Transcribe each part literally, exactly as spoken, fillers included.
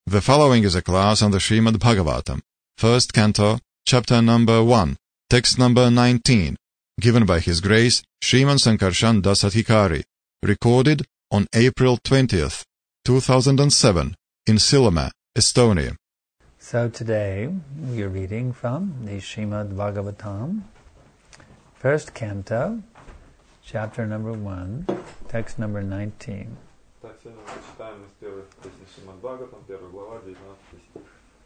The following is a class on the Srimad Bhagavatam, first canto, chapter number one, text number nineteen, given by His Grace Sriman Sankarshan Das Adhikari, recorded on April twentieth, two thousand seven, in Sillamäe, Estonia. So today we are reading from the Srimad Bhagavatam, first canto, chapter number one, text number nineteen. Так, сегодня мы читаем из первой песни Шримад Бхагаватам, первая глава, девятнадцатый стих.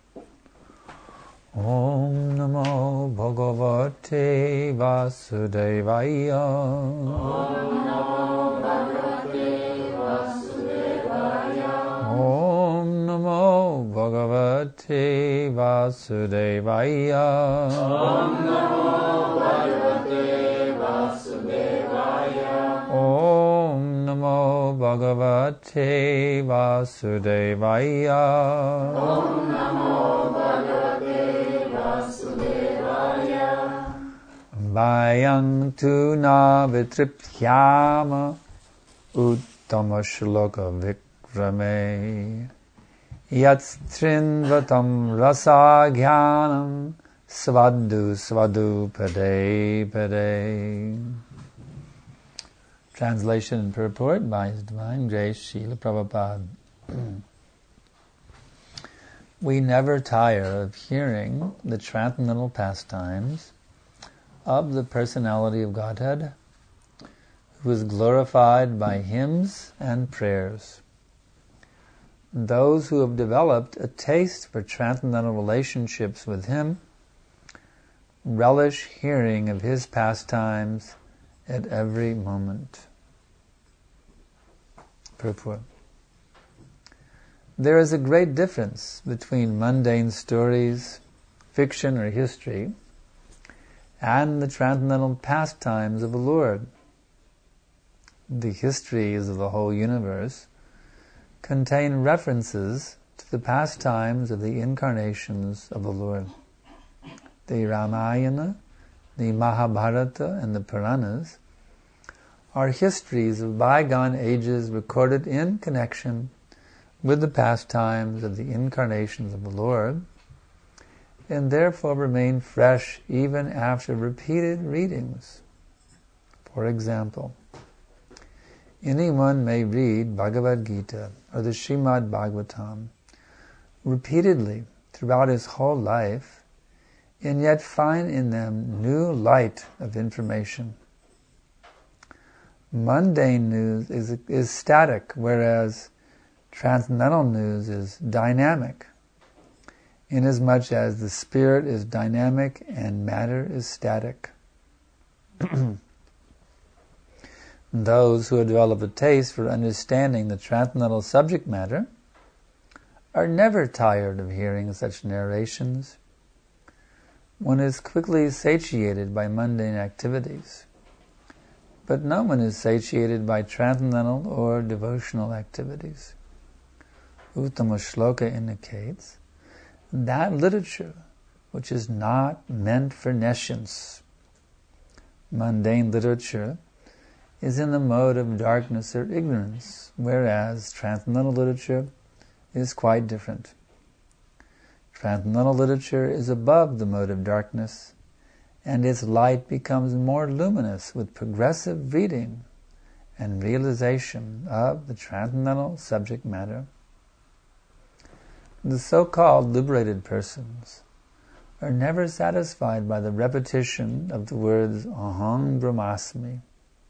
Om Namo Bhagavate Vasudevaya. Om Namo Bhagavate Vasudevaya. Om Namo Bhagavate Vasudevaya. Om Namo Bhagavate Vasudevaya. Om Namo Bhagavate Vasudevaya. Om Namo Bhagavate Vasudevaya. Vayang tu na vitriphyama uttama shloka vikrame yatstrinvatam rasa jnanam svadu svadu pade pade. Translation and purport by His Divine Grace Srila Prabhupada. We never tire of hearing the transcendental pastimes of the personality of Godhead, who is glorified by hymns and prayers. Those who have developed a taste for transcendental relationships with Him relish hearing of His pastimes at every moment. Purport. There is a great difference between mundane stories, fiction or history, and the transcendental pastimes of the Lord. The histories of the whole universe contain references to the pastimes of the incarnations of the Lord. The Ramayana, the Mahabharata, and the Puranas are histories of bygone ages recorded in connection with the pastimes of the incarnations of the Lord, and therefore remain fresh even after repeated readings. For example, anyone may read Bhagavad Gita or the Srimad Bhagavatam repeatedly throughout his whole life, and yet find in them new light of information. Mundane news is, is static, whereas transcendental news is dynamic, inasmuch as the spirit is dynamic and matter is static. Those who have developed a taste for understanding the transcendental subject matter are never tired of hearing such narrations. One is quickly satiated by mundane activities, but no one is satiated by transcendental or devotional activities. Uttama Shloka indicates that literature which is not meant for nescience. Mundane literature is in the mode of darkness or ignorance, whereas transcendental literature is quite different. Transcendental literature is above the mode of darkness, and its light becomes more luminous with progressive reading and realization of the transcendental subject matter. The so-called liberated persons are never satisfied by the repetition of the words Aham Brahmasmi.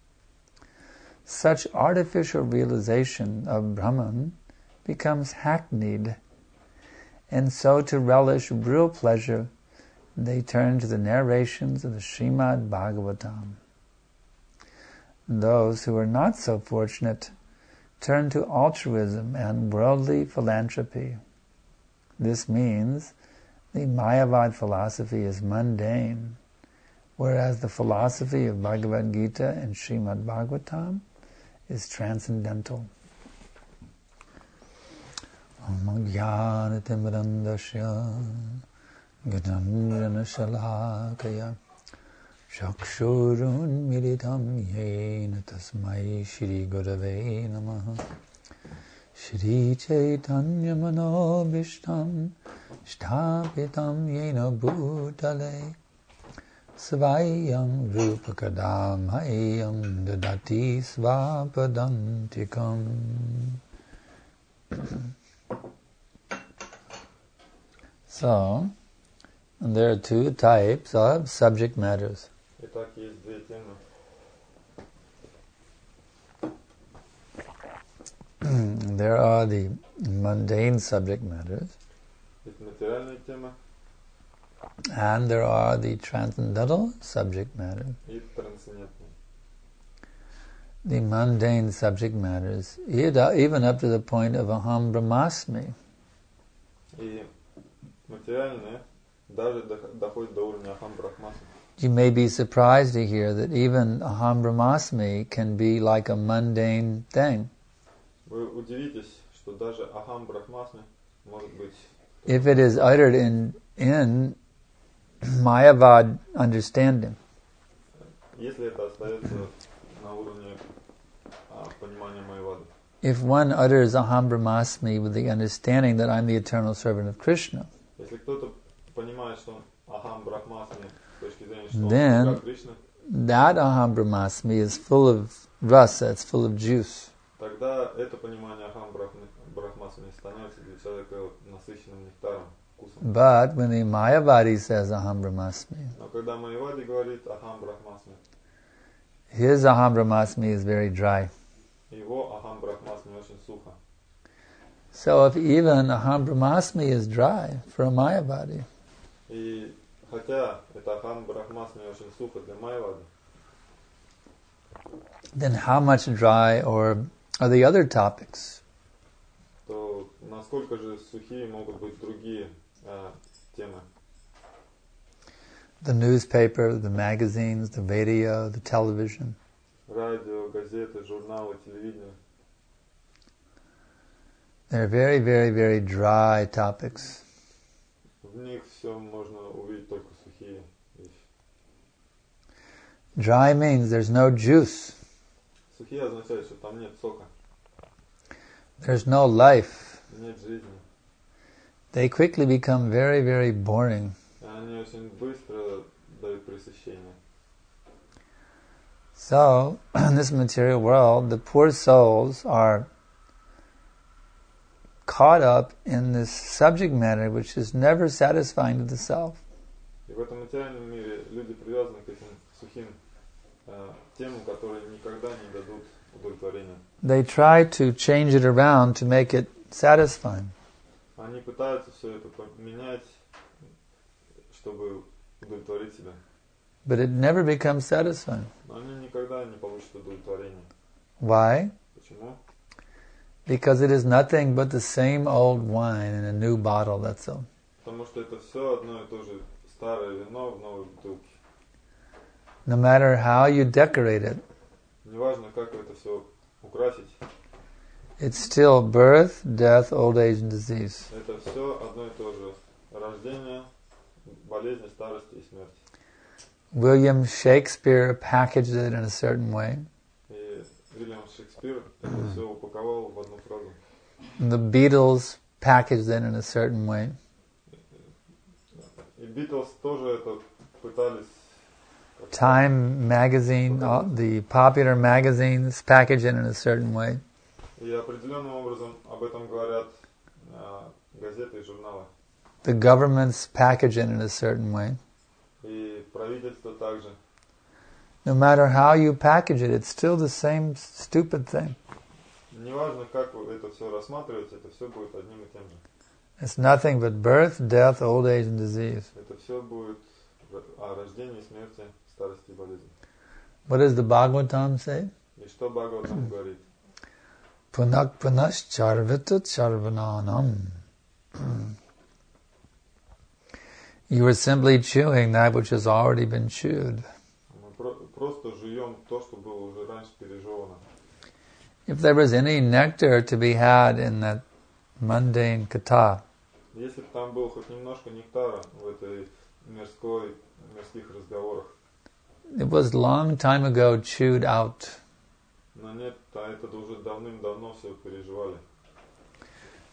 Such artificial realization of Brahman becomes hackneyed, and so to relish real pleasure, they turn to the narrations of the Srimad Bhagavatam. Those who are not so fortunate turn to altruism and worldly philanthropy. This means the Mayavad philosophy is mundane, whereas the philosophy of Bhagavad Gita and Srimad Bhagavatam is transcendental. Amagyanatimirandasya Gajanjana Shalakaya Chakshurun Militam Yena Tasmai Shri Gurave Namaha Shri Chaitanya Manobishtam Shtapitam Yena Bhutale Svayam Rupakadam Hayam Dadati Svapadantikam. So, and there are two types of subject matters. Итак, есть две темы. There are the mundane subject matters, Есть материальные темы and there are the transcendental subject matters. и трансцендентные. The mundane subject matters, even up to the point of aham brahmasmi. И материальные даже доходят до уровня ахам брахмасми. You may be surprised to hear that even aham brahmasmi can be like a mundane thing. Вы удивитесь, что даже ахам брахмасми может быть, If it is uttered in in Mayavad understanding. если это остается на уровне а, понимания Майявады. If one utters aham brahmasmi with the understanding that I'm the eternal servant of Krishna, Если кто-то понимает, что он ахам брахмасми с точки зрения, что он then слуга Кришны, that aham brahmasmi is full of rasa, it's full of juice. тогда это понимание ахам брахмасми становится для человека насыщенным нектаром, вкусом. But when the Mayavadi says aham brahmasmi, Но когда Майявади говорит ахам брахмасми, his aham brahmasmi is very dry. его ахам брахмасми очень сухо. So if even aham brahmasmi is dry for a Mayavadi, И хотя это ахам брахмасми очень сухо для Майявады, then how much dry or are the other topics? то насколько же сухие могут быть другие а, темы? The newspaper, the magazines, the video, the television. Радио, газеты, журналы, телевидение. They're very, very, very dry topics. В них все можно увидеть только сухие вещи. Dry means there's no juice. Сухие означает, что там нет сока, There's no life. нет жизни. They quickly become very, very boring. И они очень bыстро дают пресыщение. So, in this material world, the poor souls are caught up in this subject matter which is never satisfying to the self. И в этом материальном мире люди привязаны к этим сухим э, темам, которые никогда не дадут удовлетворения. They try to change it around to make it satisfying. Они пытаются все это поменять, чтобы удовлетворить себя. But it never becomes satisfying. Но они никогда не получат удовлетворения. Why? Почему? Because it is nothing but the same old wine in a new bottle, that's all. Потому что это все одно и то же старое вино в новой бутылке. No matter how you decorate it, Неважно, как это все украсить, it's still birth, death, old age, and disease. это все одно и то же. Рождение, болезни, старость и смерть. William Shakespeare packaged it in a certain way. И Вильям Шекспир это все упаковал в одну фразу. The Beatles packaged it in a certain way. И Битлз тоже это пытались. как-то- Time magazine, all the popular magazines package it in a certain way. И определенным образом об этом говорят а, газеты и журналы. The governments package it in a certain way. И правительство также. No matter how you package it, it's still the same stupid thing. Неважно, как вы это все рассматриваете, это все будет одним и тем же. It's nothing but birth, death, old age, and disease. Это все будет о рождении, смерти, старости и болезни. What does the Bhagavatam say? И что Бхагаватам говорит? Punak punash charvita charvananam. You are simply chewing that which has already been chewed. Мы про- просто жуем то, что было уже раньше пережевано. If there was any nectar to be had in that mundane katha, Если бы там было хоть немножко нектара в этой мирской, мирских разговорах, it was long time ago chewed out. но нет, а это уже давным-давно все переживали.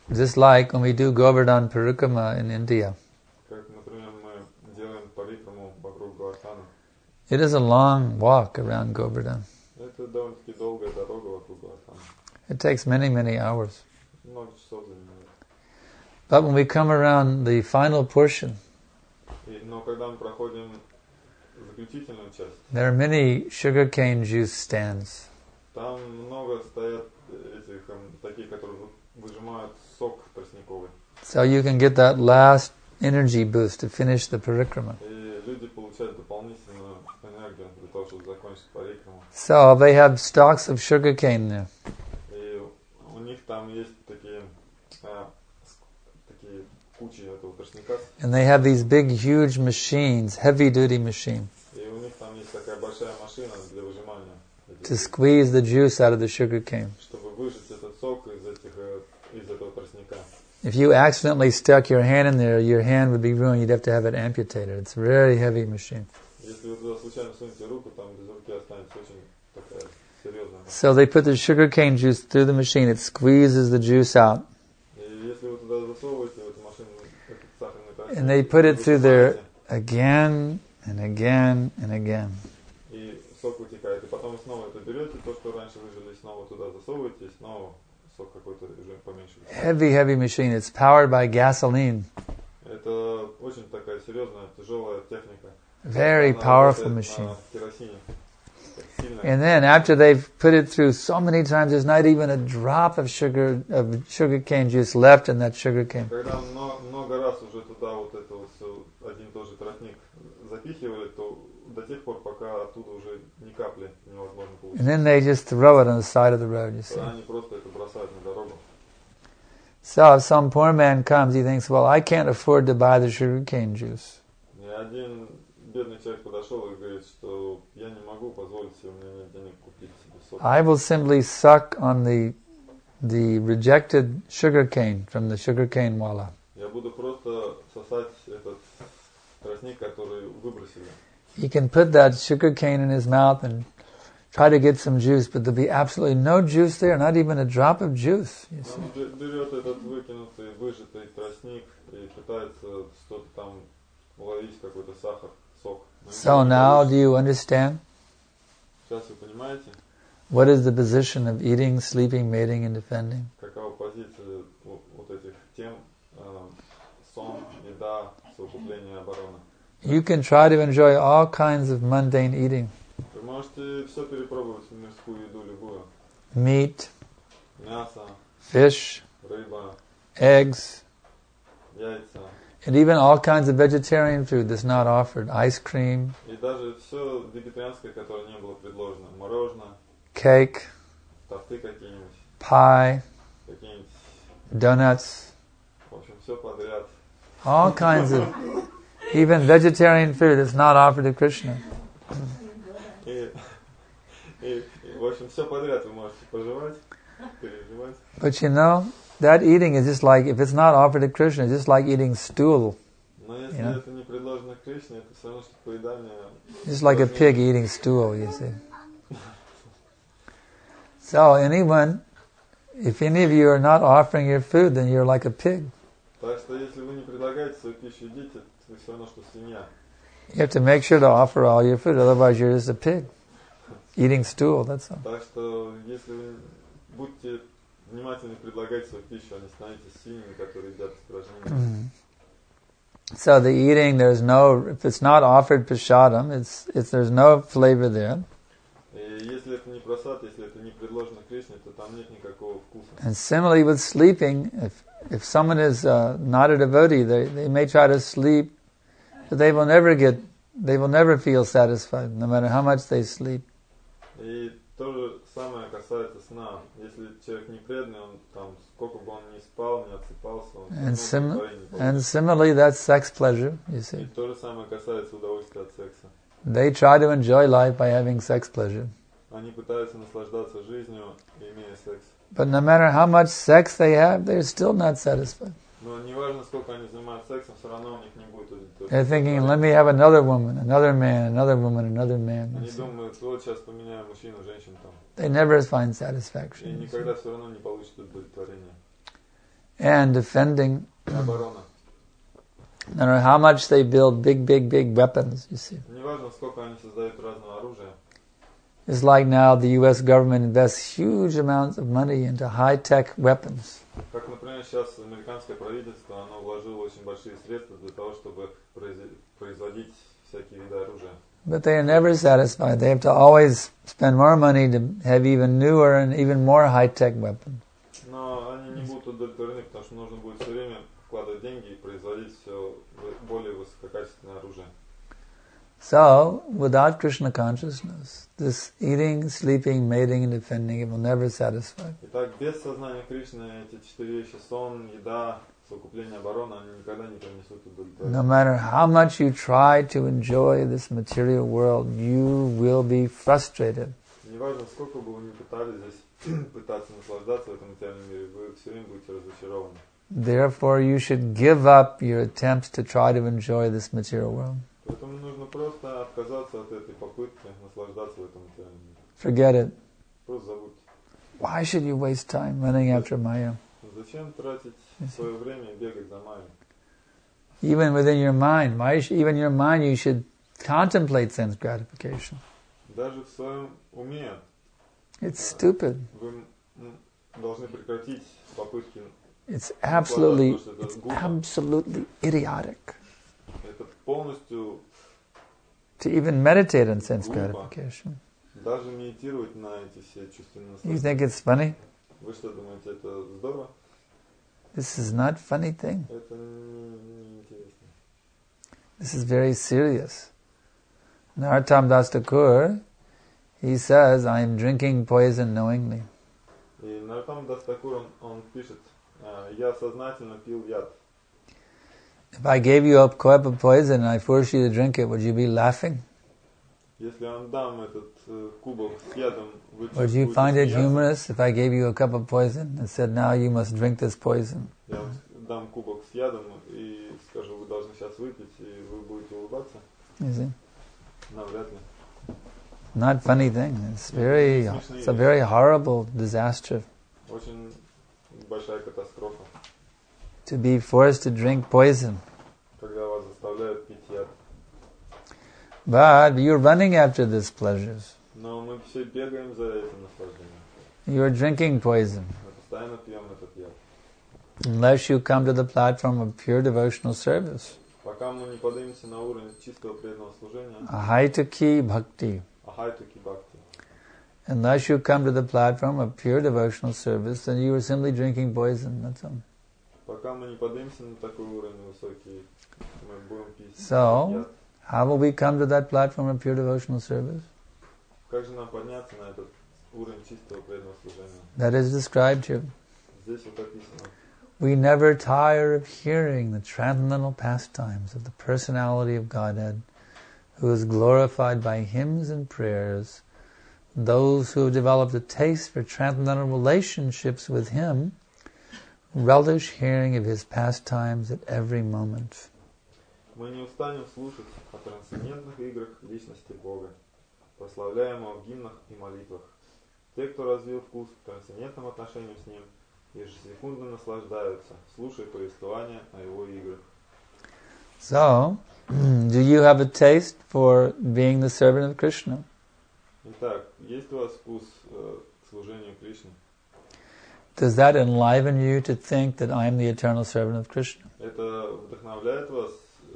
Just like when we do Govardhan Parikrama in India. Как, например, мы делаем парикраму вокруг Говардхана. It is a long walk around Govardhan. Это довольно-таки долгая дорога вокруг Говардхана. It takes many, many hours. Много часов занимает. But when we come around the final portion, И, но когда мы проходим заключительную часть, there are many sugarcane juice stands. там много стоят этих, эм, таких, которые выжимают сок тростниковый. So you can get that last energy boost to finish the parikrama. И люди получают дополнительную энергию для того, чтобы закончить парикраму. So they have stalks of sugarcane there. И у них там есть такие, а, такие кучи этого тростника. And they have these big, huge machines, heavy-duty machine, И у них там есть такая большая машина для выжимания, to squeeze the juice out of the sugarcane. чтобы выжать этот сок из этих, э, из этого тростника. If you accidentally stuck your hand in there, your hand would be ruined. You'd have to have it amputated. It's a very heavy machine. Если вы туда случайно сунете руку, там без руки останется очень такая серьезная. So they put the sugarcane juice through the machine. It squeezes the juice out. И если вы туда засовываете в эту машину этот сахарный тростник, And they put it вы through there выжимаете, again and again and again. и сок вытекает. И потом вы снова это берете, то, что раньше выжили, снова туда засовываете, и снова сок какой-то уже поменьше. Heavy, heavy machine. It's powered by gasoline. Это очень такая серьезная, тяжелая техника. Very Она powerful работает machine. на керосине. Сильная. And then after they've put it through so many times, there's not even a drop of sugar, of sugarcane juice left in that sugarcane. Когда много, много раз уже туда вот это вот все, один и тот же тростник запихивали, то до тех пор, пока оттуда уже ни капли невозможно получить. And then they just throw it on the side of the road, you see. Тогда они просто это бросают на дорогу. So if some poor man comes, he thinks, well, I can't afford to buy the sugarcane juice. И один бедный человек подошел и говорит, что я не могу позволить себе, у меня нет денег купить себе сок. I will simply suck on the the rejected sugarcane from the sugarcane wala. Я буду просто сосать этот тростник, который выбросили. He can put that sugarcane in his mouth and try to get some juice, but there'll be absolutely no juice there, not even a drop of juice. You see. Он бе- берет этот выкинутый, выжатый тростник и пытается что-то там уловить, какой-то сахар, сок. Но So ничего не now do получится. you understand Сейчас вы понимаете, what is the position of eating, sleeping, mating, and defending? какова позиция вот, вот этих тем, э, сон, еда, совокупление, оборона. You can try to enjoy all kinds of mundane eating. Вы можете все перепробовать, мирскую еду любую. Meat, Мясо, fish, рыба, eggs, яйца. and even all kinds of vegetarian food that's not offered. Ice cream, И даже все вегетарианское, которое не было предложено. Мороженое, cake, торты какие-нибудь, pie, какие-нибудь, donuts, в общем, все подряд. all kinds of, even vegetarian food that's not offered to Krishna. И, и, и, в общем, все подряд вы можете пожевать, переживать. But you know, that eating is just like, if it's not offered to Krishna, it's just like eating stool. Но если Yeah. это не предложено Кришне, это все равно, что поедание. Just like a pig eating stool, you see. So anyone, if any of you are not offering your food, then you're like a pig. Так что если вы не предлагаете свою пищу едите, вы все равно, что свинья. You have to make sure to offer all your food, otherwise you're just a pig. Eating stool, that's all. Так что если вы будьте внимательны, предлагайте свою пищу, а не становитесь свиньями, которые едят испражнения. So the eating, there's no, if it's not offered prashadam, it's, it's, there's no flavor there. И если это не просад, если это не предложено Кришне, то там нет никакого вкуса. And similarly with sleeping, if, if someone is uh, not a devotee, they, they may try to sleep, but they will never get, they will never feel satisfied, no matter how much they sleep. И то же самое касается сна. Если человек не преданный, он там, сколько бы он ни спал, не отсыпался, он And, всё равно sim- удовлетворение не and получит. similarly, that's sex pleasure, you И see. то же самое касается удовольствия от секса. They try to enjoy life by having sex pleasure. Они пытаются наслаждаться жизнью, имея секс. But no matter how much sex they have, they're still not satisfied. Но неважно, сколько они занимаются сексом, все равно у них не будет They're удовлетворения. thinking, let me have another woman, another man, another woman, another man. you Они see. думают, вот сейчас поменяю мужчину, женщину там. They never find И satisfaction. you see. никогда все равно не получат удовлетворения. and defending. оборона. No matter how much they build big, big, big weapons, you see. Неважно, сколько они создают разного оружия. It's like now the U S government invests huge amounts of money into high-tech weapons. Как, например, сейчас американское правительство, оно вложило очень большие средства для того, чтобы производить всякие виды оружия. But they are never satisfied. They have to always spend more money to have even newer and even more high-tech weapons. Но они не будут удовлетворены, потому что нужно будет все время вкладывать деньги и производить все более высококачественное оружие. So, without Krishna consciousness, this eating, sleeping, mating, and defending, it will never satisfy. Итак, без сознания Кришны эти четыре вещи: сон, еда, совокупление, оборона, они никогда не принесут удовлетворения. No matter how much you try to enjoy this material world, you will be frustrated. Неважно, сколько бы вы ни пытались здесь пытаться наслаждаться в этом материальном мире, вы все время будете разочарованы. Therefore, you should give up your attempts to try to enjoy this material world. Поэтому нужно просто отказаться от этой попытки наслаждаться в этом материальном мире. Forget it. Просто забудьте. Why should you waste time running after Maya? Зачем тратить свое время и бегать за Майей? Even within your mind, why sh- even your mind, you should contemplate sense gratification. Даже в своем уме It's stupid. вы должны прекратить попытки. It's absolutely, it's absolutely idiotic Это полностью to even meditate on sense глупо. gratification. Даже медитировать на эти все чувственные You наслаждения. think it's funny? Вы что думаете, это здорово? This is not a funny thing. Это не, не интересно. This is very serious. Narottam Das Thakur, he says, I am drinking poison knowingly. И Нароттам Дас Такур, он, он пишет: я сознательно пил яд. If I gave you a cup of poison and I forced you to drink it, would you be laughing? Если я вам дам этот э, кубок с ядом, вы Would you будете find it смеяться? humorous if I gave you a cup of poison and said, now you must drink this poison? Я вам дам кубок с ядом и скажу, вы должны сейчас выпить, и вы будете улыбаться? You see? Навряд ли. Not funny thing. It's very, it's a very horrible disaster Очень большая катастрофа, to be forced to drink poison. когда вас заставляют пить яд. But you're running after these pleasures. Но мы все бегаем за этим наслаждением. You're drinking poison. Мы постоянно пьем этот яд. Unless you come to the platform of pure devotional service. Пока мы не поднимемся на уровень чистого преданного служения, Ahaitaki bhakti. ахайтуки бхакти. Unless you come to the platform of pure devotional service, then you are simply drinking poison. That's all. Пока мы не поднимемся на такой уровень высокий, мы будем пить So, яд. how will we come to that platform of pure devotional service? Как же нам подняться на этот уровень чистого преданного служения? That is described here. Здесь вот описано. We never tire of hearing the transcendental pastimes of the personality of Godhead, who is glorified by hymns and prayers. Those who have developed a taste for transcendental relationships with Him relish hearing of His pastimes at every moment. Мы не устанем слушать о трансцендентных играх личности Бога, прославляемого в гимнах и молитвах. Те, кто развил вкус к трансцендентным отношениям с Ним, ежесекундно наслаждаются, слушая повествования о Его играх. So, do you have a taste for being the servant of Krishna? Итак, есть у вас вкус э, к служению Кришне? Does that enliven you to think that I am the eternal servant of Krishna? Это вдохновляет вас,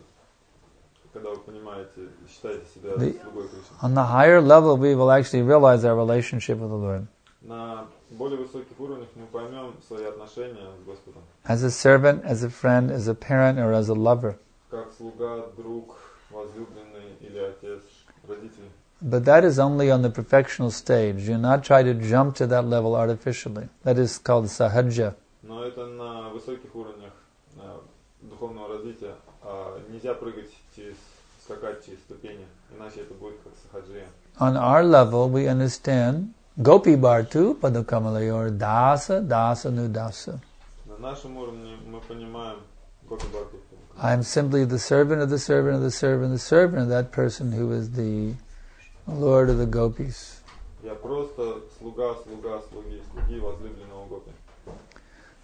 когда вы понимаете, считаете себя The- слугой Кришны? On the higher level, we will actually realize our relationship with the Lord. На более высоких уровнях мы поймем свои отношения с Господом. As a servant, as a friend, as a parent, or as a lover. Как слуга, друг, возлюбленный или отец, родитель. But that is only on the perfectional stage. Do not try to jump to that level artificially. That is called sahaja. Но это на высоких уровнях э, духовного развития. А нельзя прыгать через, скакать через ступени, иначе это будет как сахаджия. On our level, we understand Gopi Bhartu Padukamalayur Dasa Dasa Nudasa. На нашем уровне мы понимаем Гопи Бхакти. I am simply the servant of the servant of the servant of the servant of that person who is the Lord of the Gopis. Я просто слуга, слуга, слуги, слуги возлюбленного Гопи.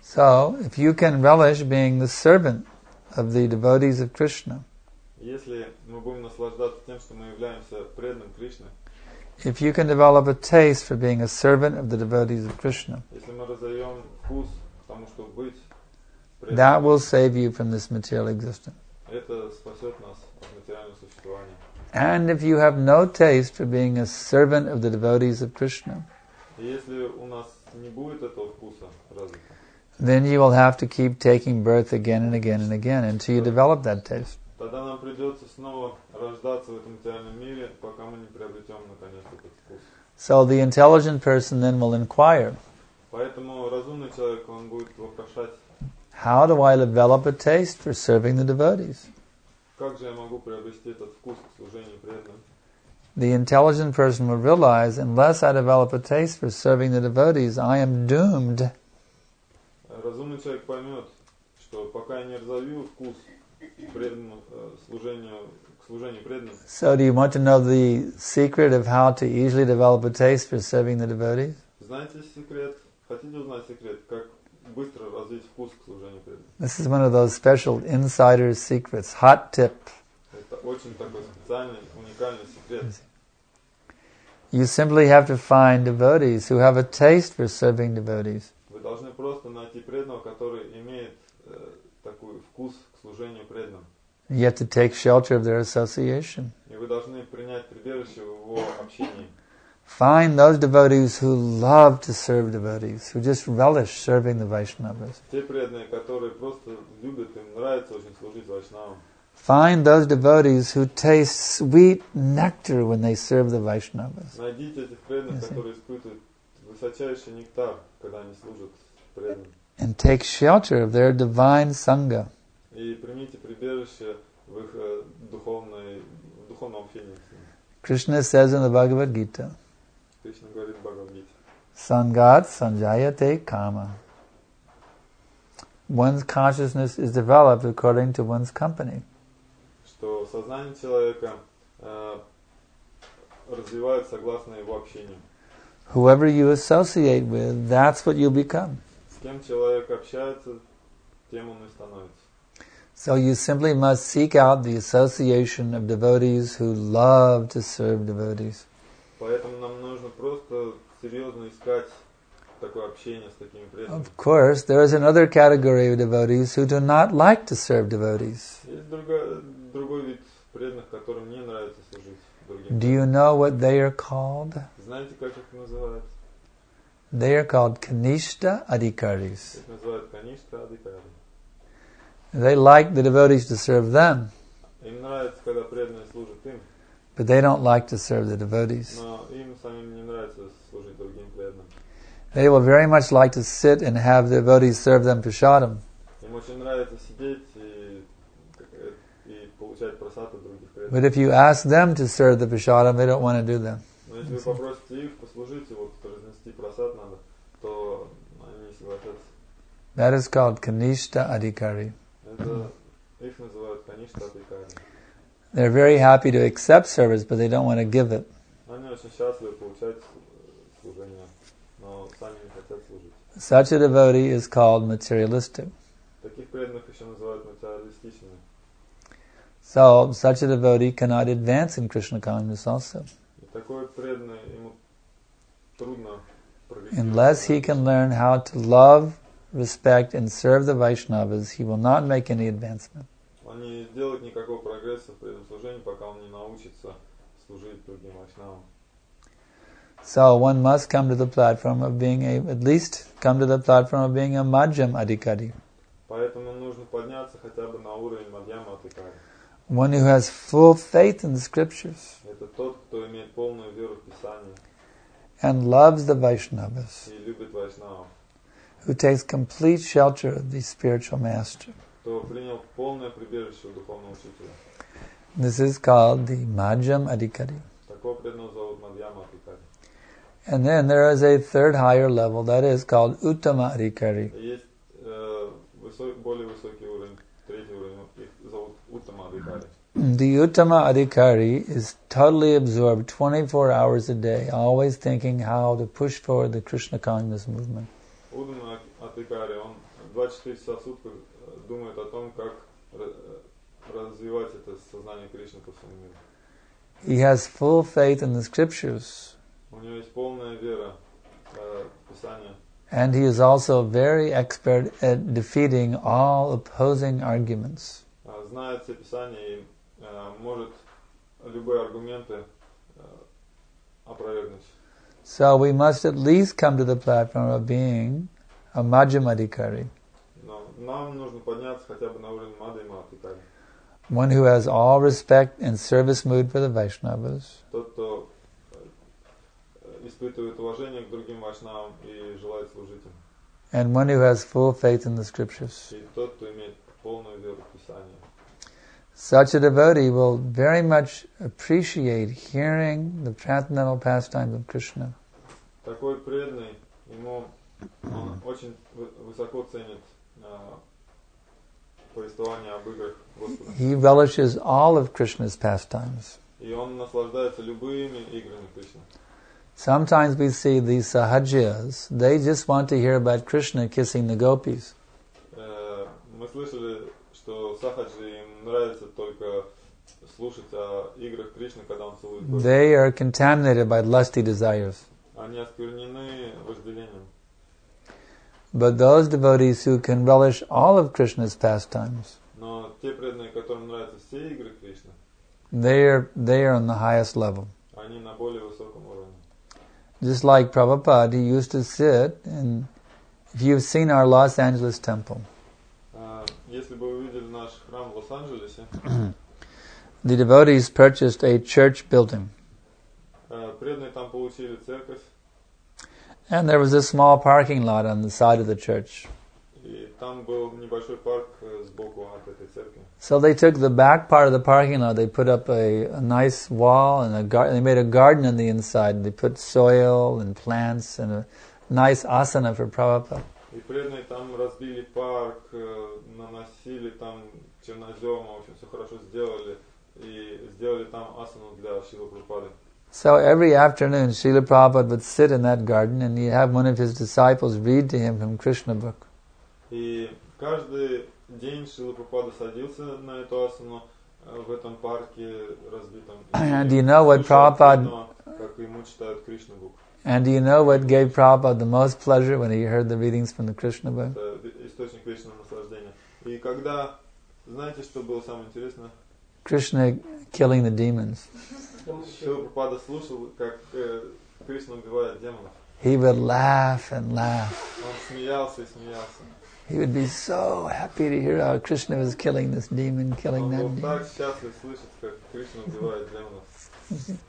So, if you can relish being the servant of the devotees of Krishna, Если мы будем наслаждаться тем, что мы являемся преданным Кришне, if you can develop a taste for being a servant of the devotees of Krishna, если мы разовьем вкус к тому, чтобы быть that преданным, will save you from this material existence. это спасет нас от материального существования. And if you have no taste for being a servant of the devotees of Krishna, И если у нас не будет этого вкуса развито, then you will have to keep taking birth again and again and again until you develop that taste. тогда нам придется снова рождаться в этом материальном мире, пока мы не приобретем наконец этот вкус. So the intelligent person then will inquire, Поэтому разумный человек, он будет вопрошать, how do I develop a taste for serving the devotees? как же я могу приобрести этот вкус к служению преданным? The intelligent person will realize, unless I develop a taste for serving the devotees, I am doomed. Разумный человек поймет, что пока я не разовью вкус к преданному, э, служению, к служению преданным. So do you want to know the secret of how to easily develop a taste for serving the devotees? Знаете секрет? Хотите узнать секрет, как быстро развить вкус к служению преданным? This is one of those special insider secrets, hot tip. Это очень такой специальный, уникальный секрет. You simply have to find devotees who have a taste for serving devotees. Вы должны просто найти преданного, который имеет э, такой вкус к служению преданным. You have to take shelter of their association. И вы должны принять прибежище в его общении. Find those devotees who love to serve devotees, who just relish serving the Vaishnavas. Те преданные, которые просто любят, им нравится очень служить вайшнавам. Find those devotees who taste sweet nectar when they serve the Vaishnavas. Найдите этих преданных, которые испытывают высочайший нектар, когда они служат преданным. And take shelter of their divine sangha. И примите прибежище в их э, духовной, в духовном общении с ними. Krishna says in the Bhagavad Gita, Кришна говорит в Бхагавад-гите. Sangat sanjayate kama. One's consciousness is developed according to one's company. Что сознание человека э, развивается согласно его общению. Whoever you associate with, that's what you become. С кем человек общается, тем он и становится. So you simply must seek out the association of devotees who love to serve devotees. Поэтому нам нужно просто серьезно искать такое общение с такими преданными. Of course, there is another category of devotees who do not like to serve devotees. Есть другой, другой вид преданных, которым не нравится служить другим. Do you know what they are called? Знаете, как их называют? They are called Kanishta Adhikaris. Их называют Каништа Адхикари. They like the devotees to serve them, Им нравится, когда преданные служат им, but they don't like to serve the devotees. но им самим не нравится служить другим преданным. They will very much like to sit and have the devotees serve them prasadam. Им очень нравится сидеть и, и получать просад от других преданных. But if you ask them to serve the prasadam, they don't want to do that. Но если вы попросите их послужить, и вот разнести просад надо, то они не согласятся. That is called Kanishta Adhikari. Это их называют Каништа Адхикари. They're very happy to accept service, but they don't want to give it. Они очень счастливы получать служение, но сами не хотят служить. Such a devotee is called materialistic. Таких преданных еще называют материалистичными. So, such a devotee cannot advance in Krishna consciousness also, И такой преданный, ему трудно прогрессировать. unless he can learn how to love, respect, and serve the Vaishnavas. He will not make any advancement. Он не сделает никакого прогресса в преданном служении, пока он не научится служить другим вайшнавам. So one must come to the platform of being a, at least come to the platform of being a Madhyam Adhikari. Поэтому нужно подняться хотя бы на уровень Мадьяма Адхикари. One who has full faith in the scriptures Это тот, кто имеет полную веру в Писание and loves the Vaishnavas, и любит вайшнавов, who takes complete shelter of the spiritual master. кто принял полное прибежище у духовного учителя. This is called the Madhyam Adhikari. Такого преданного зовут Мадьяма Адхикари. And then there is a third higher level that is called Uttama Adhikari. Есть э, высок, более высокий уровень, третий уровень, их зовут Уттама Адхикари. The Uttama Adhikari is totally absorbed twenty-four hours a day, always thinking how to push forward the Krishna consciousness movement. Уттама Адхикари, он двадцать четыре часа в сутках думает о том, как развивать это сознание Кришны по всему миру. He has full faith in the scriptures. У него есть полная вера в Писание. And he is also very expert at defeating all opposing arguments. Знает все Писания и может любые аргументы опровергнуть. So we must at least come to the platform of being a Madhyamadikari. Но нам нужно подняться хотя бы на уровень Madhyamadikari. One who has all respect and service mood for the Vaishnavas. Тот, кто испытывает уважение к другим вайшнавам и желает служить им. And one who has full faith in the scriptures. И тот, кто имеет полную веру в Писание. Such a devotee will very much appreciate hearing the transcendental pastimes of Krishna. Такой преданный, ему он очень высоко ценит повествование об играх Господа. He relishes all of Krishna's pastimes. И он наслаждается любыми играми Кришны. Sometimes we see these sahajiyas, they just want to hear about Krishna kissing the gopis. Мы слышали, что сахаджи им нравится только слушать о играх Кришны, когда он целует гопи. They are contaminated by lusty desires. Они осквернены вожделением. But those devotees who can relish all of Krishna's pastimes, но те преданные, которым нравятся все игры Кришны, they are, they are on the highest level. Они на более высоком уровне. Just like Prabhupada, he used to sit, and if you've seen our Los Angeles temple, если бы вы видели наш храм в Лос-Анджелесе, the devotees purchased a church building. Преданные там получили церковь. And there was a small parking lot on the side of the church. И там был небольшой парк сбоку от этой церкви. So they took the back part of the parking lot, they put up a, a nice wall and a gar- they made a garden on the inside. They put soil and plants and a nice asana for Prabhupada. И преданные там разбили парк, наносили там чернозем, в общем, все хорошо сделали. И сделали там асану для Шрилы Прабхупады. So every afternoon, Srila Prabhupada would sit in that garden and he'd have one of his disciples read to him from Krishna book. И каждый день Шрила Прабхупада садился на эту асану в этом парке разбитом. And do you know what Prabhupada... Как ему читают Krishna book. And do you know what gave Prabhupada the most pleasure when he heard the readings from the Krishna book? Это источник вечного наслаждения. И когда, знаете, что было самое интересное? Krishna killing the demons. Шрила Прабхупада слушал, как Кришна убивает демонов. He would laugh and laugh. Он смеялся и смеялся. He would be so happy to hear how Krishna was killing this demon, killing that Он был так demon. счастлив слышать, как Кришна убивает демонов.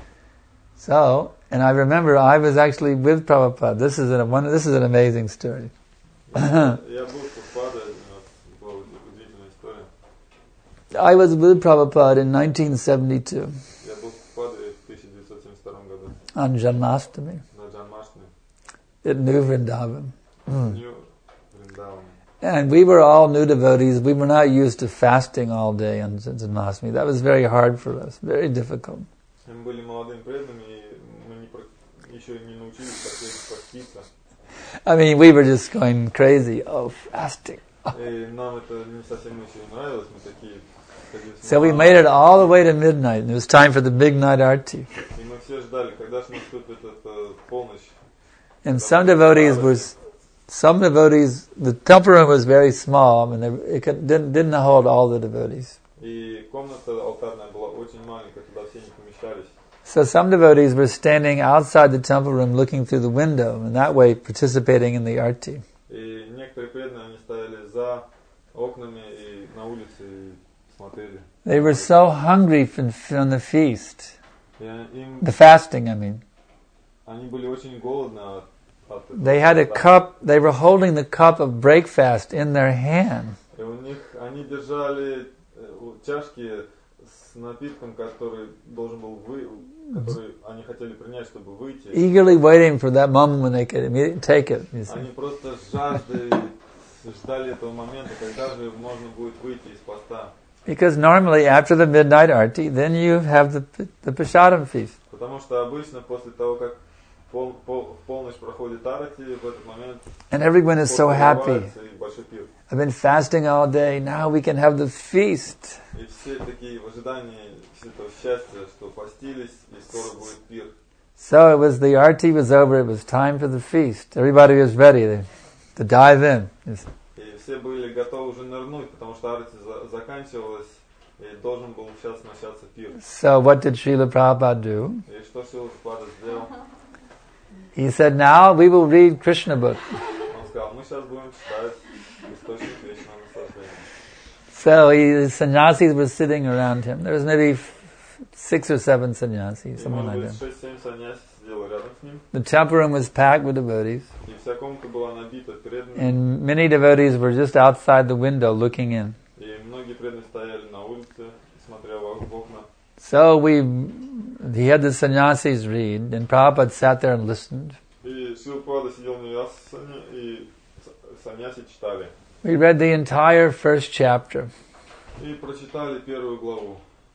So, and I remember I was actually with Prabhupada. This is an, one, this is an amazing story. Я был с Прабхупадой, была удивительная история. I was with Prabhupada in nineteen seventy-two Я был с Прабхупадой в тысяча девятьсот семьдесят втором году on Janmashtami на Джанмаштами, at New Vrindavan. Нью Вриндаване. And we were all new devotees. We were not used to fasting all day on Janmashtami. That was very hard for us, very difficult. Мы были молодыми преданными, и мы не, еще не научились так поститься. I mean, we were just going crazy. Oh, fasting. И нам это не совсем еще не нравилось. Мы такие... So we made it all the way to midnight, and it was time for the big night arti. И мы все ждали, когда же наступит эта полночь. And some devotees were, some devotees, the temple room was very small. I mean, it could, didn't, didn't hold all the devotees. И комната алтарная была очень маленькая, туда все не помещались. So some devotees were standing outside the temple room looking through the window, and that way participating in the arti. И некоторые преданные, они стояли за окнами и на улице и смотрели. They were so hungry from, from the feast, И им, the fasting, I mean. они были очень голодны от, от этого. They had a cup, they were holding the cup of breakfast in their hand. И у них, они держали чашки с напитком, который должен был вы, который они хотели принять, чтобы выйти. Eagerly waiting for that moment when they could immediately take it. You see. Они просто с жаждой ждали этого момента, когда же можно будет выйти из поста. Because normally after the midnight arti, then you have the the prasadam feast. Потому что обычно после того, как Пол, пол, в полночь проходит арати, в этот момент and everyone is so happy. и большой пир. I've been fasting all day, now we can have the feast. И все такие в ожидании этого счастья, что постились, и скоро будет пир. So it was, the arti was over, it was time for the feast. Everybody was ready to, to dive in. И все были готовы уже нырнуть, потому что арати за, заканчивалась, и должен был сейчас начаться пир. So what did Srila Prabhupada do? И что Шрила Прабхупада сделал? He said, now we will read Krishna book. Он сказал, мы сейчас будем читать источник вечного наслаждения. So he, the sannyasis were sitting around him. There was maybe f- six or seven sannyasis, И, something может like быть, that. шесть-семь саньяси сидело рядом с ним. The temple room was packed with devotees, И вся комната была набита преданными. and many devotees were just outside the window looking in. И многие преданные стояли на улице, смотря в в окна. So we, he had the sannyasis read, and Prabhupada sat there and listened. И Шрила Прабхупада сидел на ясане, и с- саньяси читали. We read the entire first chapter, И прочитали первую главу.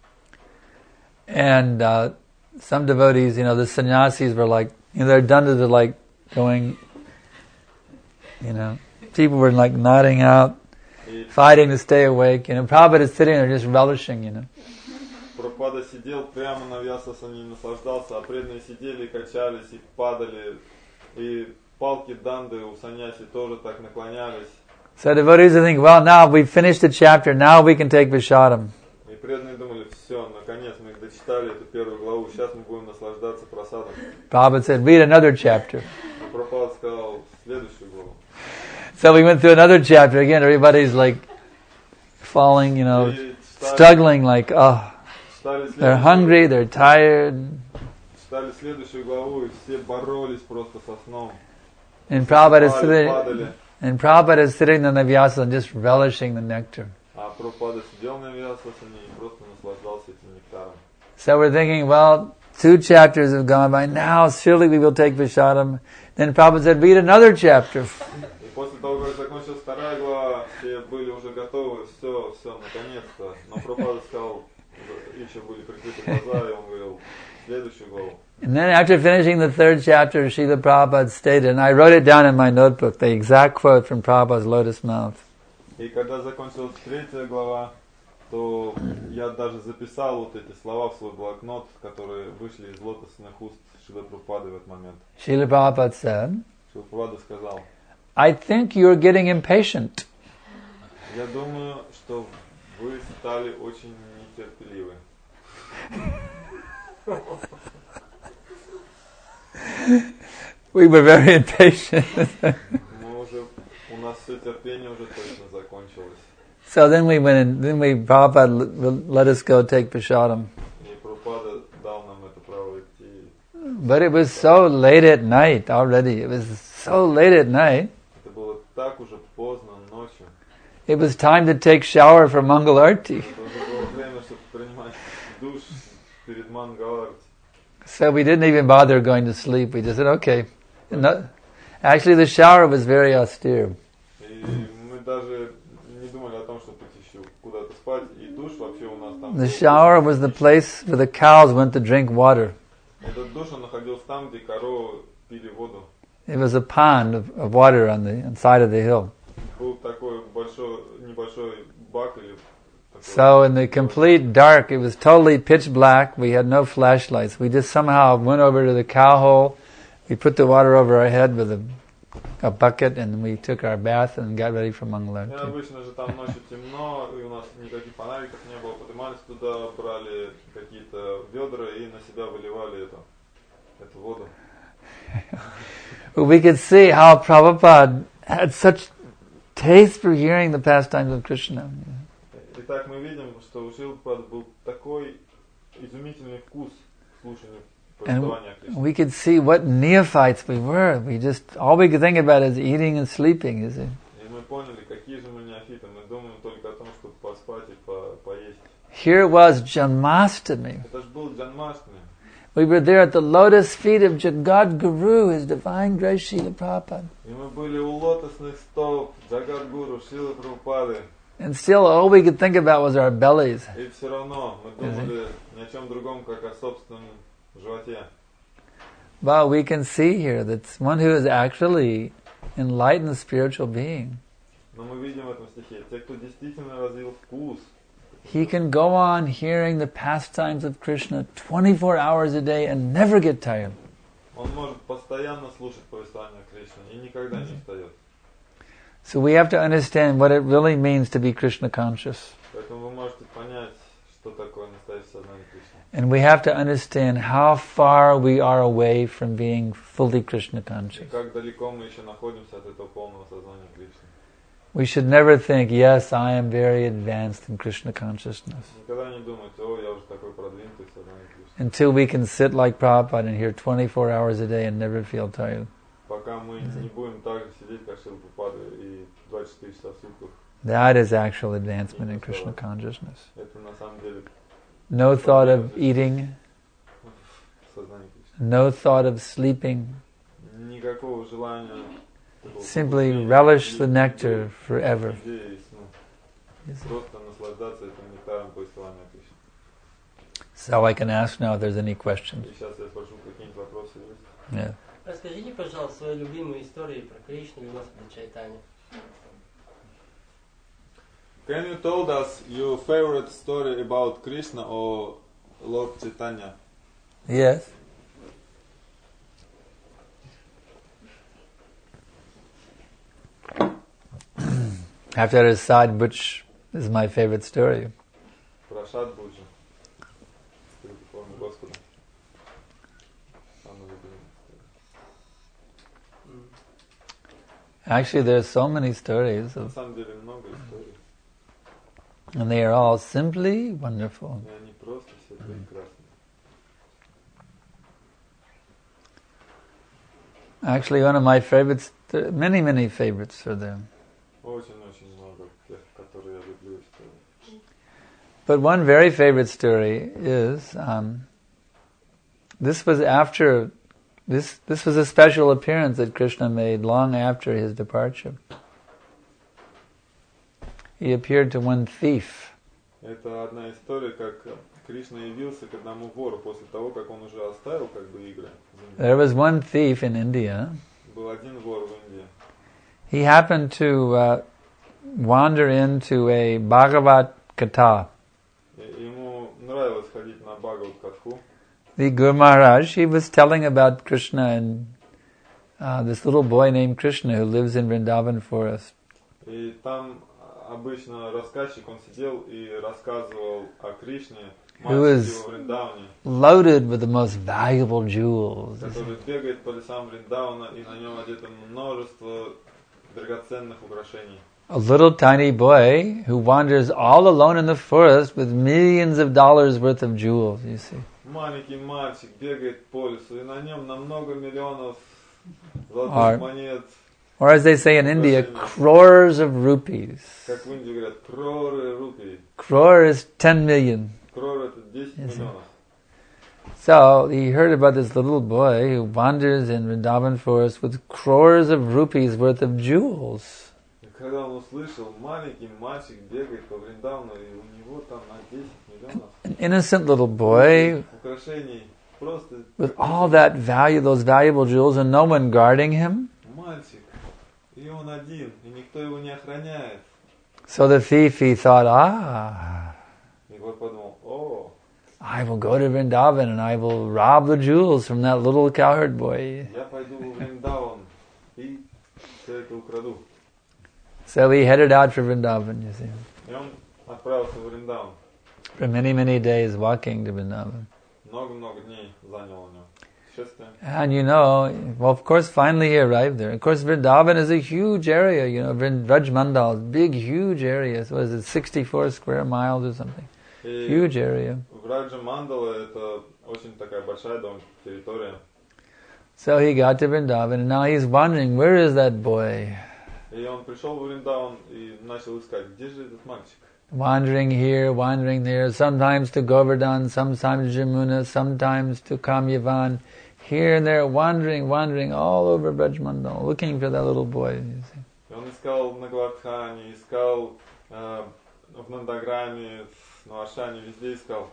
and uh, some devotees, you know, the sannyasis were like, you know, they're done to the like going, you know, people were like nodding out, И fighting to stay awake. You know, Prabhupada is sitting there just relishing, you know. Прабхупада сидел прямо на вьясасане и наслаждался, а преданные сидели, качались и падали. И палки данды у саньяси тоже так наклонялись. So devotees would think, well, now we've finished the chapter, now we can take Vishadam. И преданные думали, все, наконец мы дочитали эту первую главу, сейчас мы будем наслаждаться просадом. Prabhupada said, read another chapter. А Прабхупада сказал следующую главу. So we went through another chapter. Again, everybody's like falling, you know, И читали, struggling like, oh, читали they're следующую- hungry, they're tired. читали следующую главу, и все боролись просто со сном. And Prabhupada is Падали, sitting, падали. and Prabhupada is sitting on the vyasa and just relishing the nectar. А Прабхупада сидел на вьясасане и просто наслаждался этим нектаром. So we're thinking, well, two chapters have gone by. Now, surely we will take Vishadam. Then Prabhupada said, read another chapter. И после того, как закончилась вторая глава, все были уже готовы, все, все, наконец-то. Но Прабхупада сказал, еще были прикрыты глаза, и он говорил, следующую главу. And then after finishing the third chapter, Srila Prabhupada stated, and I wrote it down in my notebook, the exact quote from Prabhupada's lotus mouth. И когда закончилась третья глава, то я даже записал вот эти слова в свой блокнот, которые вышли из лотосных уст Шрилы Прабхупады в этот момент. Srila Prabhupada said, Шрила Прабхупада сказал, I think you're getting impatient. я думаю, что вы стали очень нетерпеливы. We were very impatient. Мы уже, у нас все терпение уже точно закончилось. So then we went and then we, Prabhupada l- let us go take Prashadam. И Прабхупада дал нам это право идти. But it was so late at night already. It was so late at night. Это было так уже поздно, ночью. It was time to take shower for Mangal Arti. Это уже было время, чтобы принимать душ перед Мангаларти. So we didn't even bother going to sleep. We just said, okay. No, actually, the shower was very austere. И мы даже не думали о том, чтобы идти еще куда-то спать. И душ вообще у нас там... The shower was the place where the cows went to drink water. Этот душ, он находился там, где коровы пили воду. It was a pond of, of water on the on side of the hill. Был такой большой, небольшой бак или... такой- So in the complete dark, it was totally pitch black. We had no flashlights. We just somehow went over to the cow hole. We put the water over our head with a, a bucket, and we took our bath and got ready for И Mangalarti. обычно же там ночью темно, и у нас никаких фонариков не было. Поднимались туда, брали какие-то ведра и на себя выливали это, эту воду. We could see how Prabhupada had such taste for hearing the pastimes of Krishna. Итак, мы видим, что у Шрилы Прабхупады был такой изумительный вкус к слушанию повествования о Кришне. We could see what neophytes we were. We just, all we could think about is eating and sleeping, you see. И мы поняли, какие же мы неофиты. Мы думаем только о том, чтобы поспать и по- поесть. Here was Janmashtami. Это же был Джанмаштми. We were there at the lotus feet of Jagat Guru, His Divine Grace Srila Prabhupada. И мы были у лотосных стоп Джагадгуру Шрилы Прабхупады. And still all we could think about was our bellies. И все равно мы думали ни о чем другом, как о собственном животе. But we can see here that one who is actually enlightened spiritual being, Но мы видим в этом стихе, те, кто действительно развил вкус, he can go on hearing the pastimes of Krishna twenty-four hours a day and never get tired. он может постоянно слушать повествование Кришны и никогда не устает. So we have to understand what it really means to be Krishna conscious. Поэтому вы можете понять, что такое настоящее сознание Кришны. And we have to understand how far we are away from being fully Krishna И conscious. как далеко мы еще находимся от этого полного сознания Кришны. We should never think, yes, I am very advanced in Krishna consciousness. Никогда не думать, о, я уже такой продвинутый в сознании Кришны. Until we can sit like Prabhupada and hear twenty-four hours a day and never feel tired. Пока мы не будем так же сидеть, как Шрила Прабхупада, и двадцать четыре часа в сутках. That is actual advancement in Krishna consciousness. Это на самом деле No thought of eating, сознание Кришны. no thought of sleeping. Никакого желания. такого Simply пробуждения, relish the или nectar forever. идеи и сну. Просто наслаждаться этим нектаром повествования Кришны. So I can ask now if there's any questions. И сейчас я спрошу, какие-нибудь вопросы есть? Yeah. Расскажите, пожалуйста, свои любимые истории про Кришну и Господа Чайтанью. Can you tell us your favorite story about Krishna or Lord Chaitanya? Yes. I have to decide which is my favorite story. Про Шадбуджи. Господа. Самый любимый. Actually, there are so many stories, На of, самом деле много историй. and they are all simply wonderful. И они просто все прекрасные. Actually, one of my favorites, there are many, many favorites are there. Очень-очень много тех, которые я люблю истории. But one very favorite story is, um, this was after, this this was a special appearance that Krishna made long after his departure. He appeared to one thief. Это одна история, как Кришна явился к одному вору после того, как он уже оставил как бы игры. There was one thief in India. Был один вор в Индии. He happened to uh, wander into a Bhagavad Gita. И ему нравилось ходить на Бхагават-катху. The Guru Maharaj, he was telling about Krishna and uh, this little boy named Krishna who lives in Vrindavan forest. И там обычно рассказчик, он сидел и рассказывал о Кришне, Who is мальчике во Вриндаване, loaded with the most valuable jewels. который бегает по лесам Вриндавана, и на нем одето множество драгоценных украшений. A little tiny boy who wanders all alone in the forest with millions of dollars worth of jewels, you see. Маленький мальчик бегает по лесу, и на нем на много миллионов золотых Or- монет, Or as they say in India, crores of rupees. как в Индии говорят, кроры рупий. Crore is ten million. Крор это десять Yes, sir. миллионов. So he heard about this little boy who wanders in Vrindavan forest with crores of rupees worth of jewels. И когда он услышал, маленький мальчик бегает по Вриндавану, и у него там на десять миллионов An innocent little boy украшений, просто with all that value, those valuable jewels, and no one guarding him. мальчик, и он один, и никто его не охраняет. So the thief, he thought, ah, И вот подумал, о, I will go to Vrindavan and I will rob the jewels from that little cowherd boy. я пойду в Вриндаван и все это украду. So he headed out for Vrindavan, you see. И он отправился в Вриндаван. For many, many days walking to Vrindavan. Много-много дней заняло у него шествие. And you know, well, of course, finally he arrived there. Of course, Vrindavan is a huge area, you know, Vrind- Vraj Mandal, big, huge area. So what is it, sixty-four square miles or something? И Huge area. Враджа Мандала это очень такая большая довольно территория. So he got to Vrindavan and now he's wondering, where is that boy? И он пришел в Вриндаван и начал искать, где же этот мальчик. Wandering here, wandering there, sometimes to Govardhan, sometimes to Jamuna, sometimes to Kamyavan, here and there, wandering, wandering all over Braj Mandal, looking for that little boy. You see. И он искал на Гвардхане, искал э, в Нандаграме, в Наваршане, везде искал.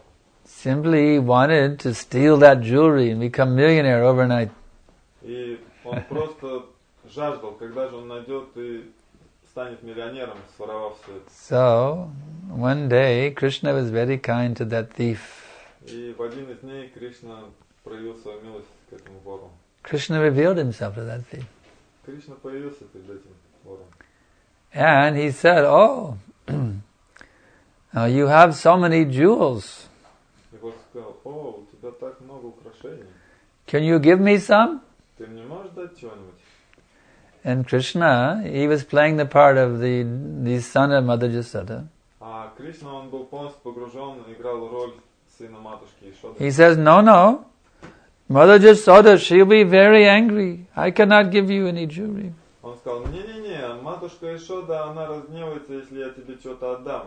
simply wanted to steal that jewelry and become millionaire overnight. И он просто жаждал, когда же он найдет и станет миллионером, своровав все это. So, one day, Krishna was very kind to that thief. И в один из дней Кришна проявил свою милость к этому вору. Krishna revealed himself to that thief. Кришна появился перед этим вором. And he said, oh, now you have so many jewels. И вот сказал, о, у тебя так много украшений. Can you give me some? Ты мне можешь дать чего-нибудь? And Krishna, he was playing the part of the, the son of Mother Jasoda. А Кришна, он был полностью погружен, играл роль сына матушки Ишоды. He says, no, no. Mother Jasoda, she'll be very angry. I cannot give you any jewelry. Он сказал, не-не-не, матушка Ишода, она разгневается, если я тебе что-то отдам.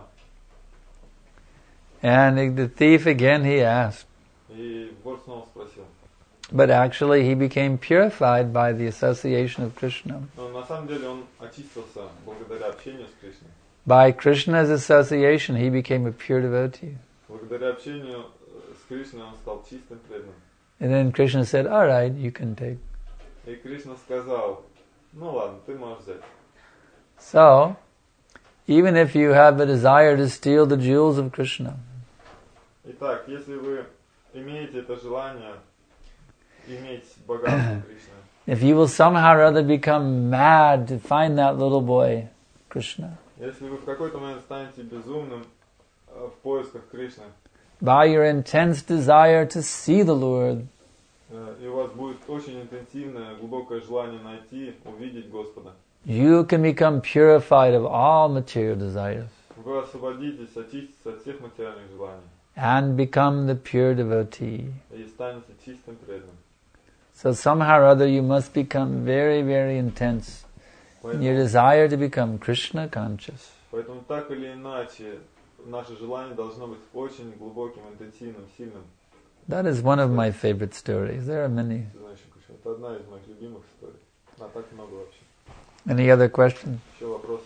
And the thief again, he asked. И вор снова спросил. But actually he became purified by the association of Krishna. Но на самом деле он очистился благодаря общению с Кришной. By Krishna's association, he became a pure devotee. Благодаря общению с Кришной он стал чистым преданным. And then Krishna said, all right, you can take. И Кришна сказал, ну ладно, ты можешь взять. So, even if you have a desire to steal the jewels of Krishna, Итак, если вы имеете это желание иметь богатство Кришны, if you will somehow or other become mad to find that little boy, Krishna, если вы в какой-то момент станете безумным э, в поисках Кришны, by your intense desire to see the Lord, э, и у вас будет очень интенсивное, глубокое желание найти, увидеть Господа, you can become purified of all material desires вы освободитесь, очиститесь от всех материальных желаний and become the pure devotee. и станете чистым преданным. So somehow or other you must become very, very intense in your desire to become Krishna conscious. Поэтому так или иначе наше желание должно быть очень глубоким, интенсивным, сильным. That is one of my favorite stories. There are many. Это одна из моих любимых историй. А так много вообще. Any other questions? Еще вопросы?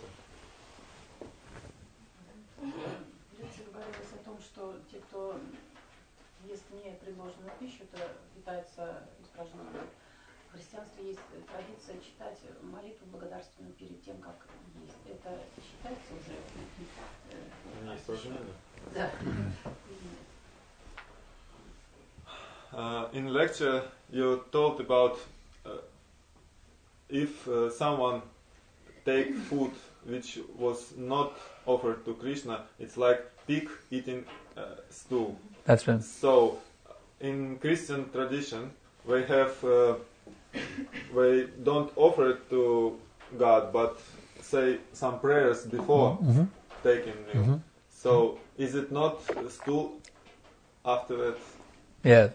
Лекция говорилось о том, что те, кто ест не предложенную пищу, то питается испражненным. В христианстве есть традиция читать молитву благодарственную перед тем, как есть. Это считается уже? Не испражнение? Да. Uh, in lecture, you told about uh, if uh, someone take food which was not offered to Krishna, it's like pig eating uh, stool. That's right. So, in Christian tradition, we have uh, we don't offer it to God, but say some prayers before Mm-hmm. taking meal. Mm-hmm. So, is it not stool after that? Yes.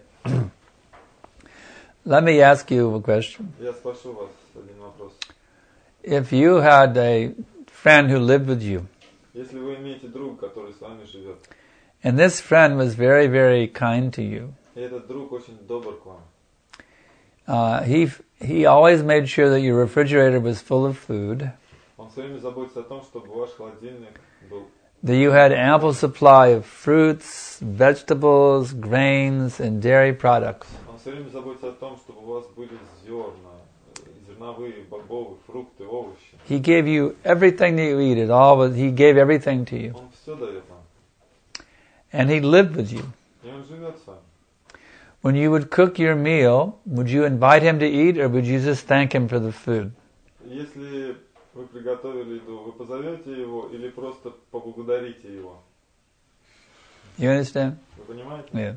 Let me ask you a question. Я спрошу вас один вопрос. If you had a friend who lived with you, Если вы имеете друга, который с вами живет, and this friend was very, very kind to you, и этот друг очень добр к вам, uh, he he always made sure that your refrigerator was full of food, он все время заботится о том, чтобы ваш холодильник был, that you had ample supply of fruits, vegetables, grains, and dairy products. он все время заботится о том, чтобы у вас были зерна, зерновые, бобовые, фрукты, овощи. He gave you everything that you eat. It all was, he gave everything to you. Он все дает вам, And he lived with you. и он живет с вами. When you would cook your meal, would you invite him to eat, or would you just thank him for the food? Если вы приготовили еду, вы позовете его или просто поблагодарите его? You understand? Вы понимаете? Yeah.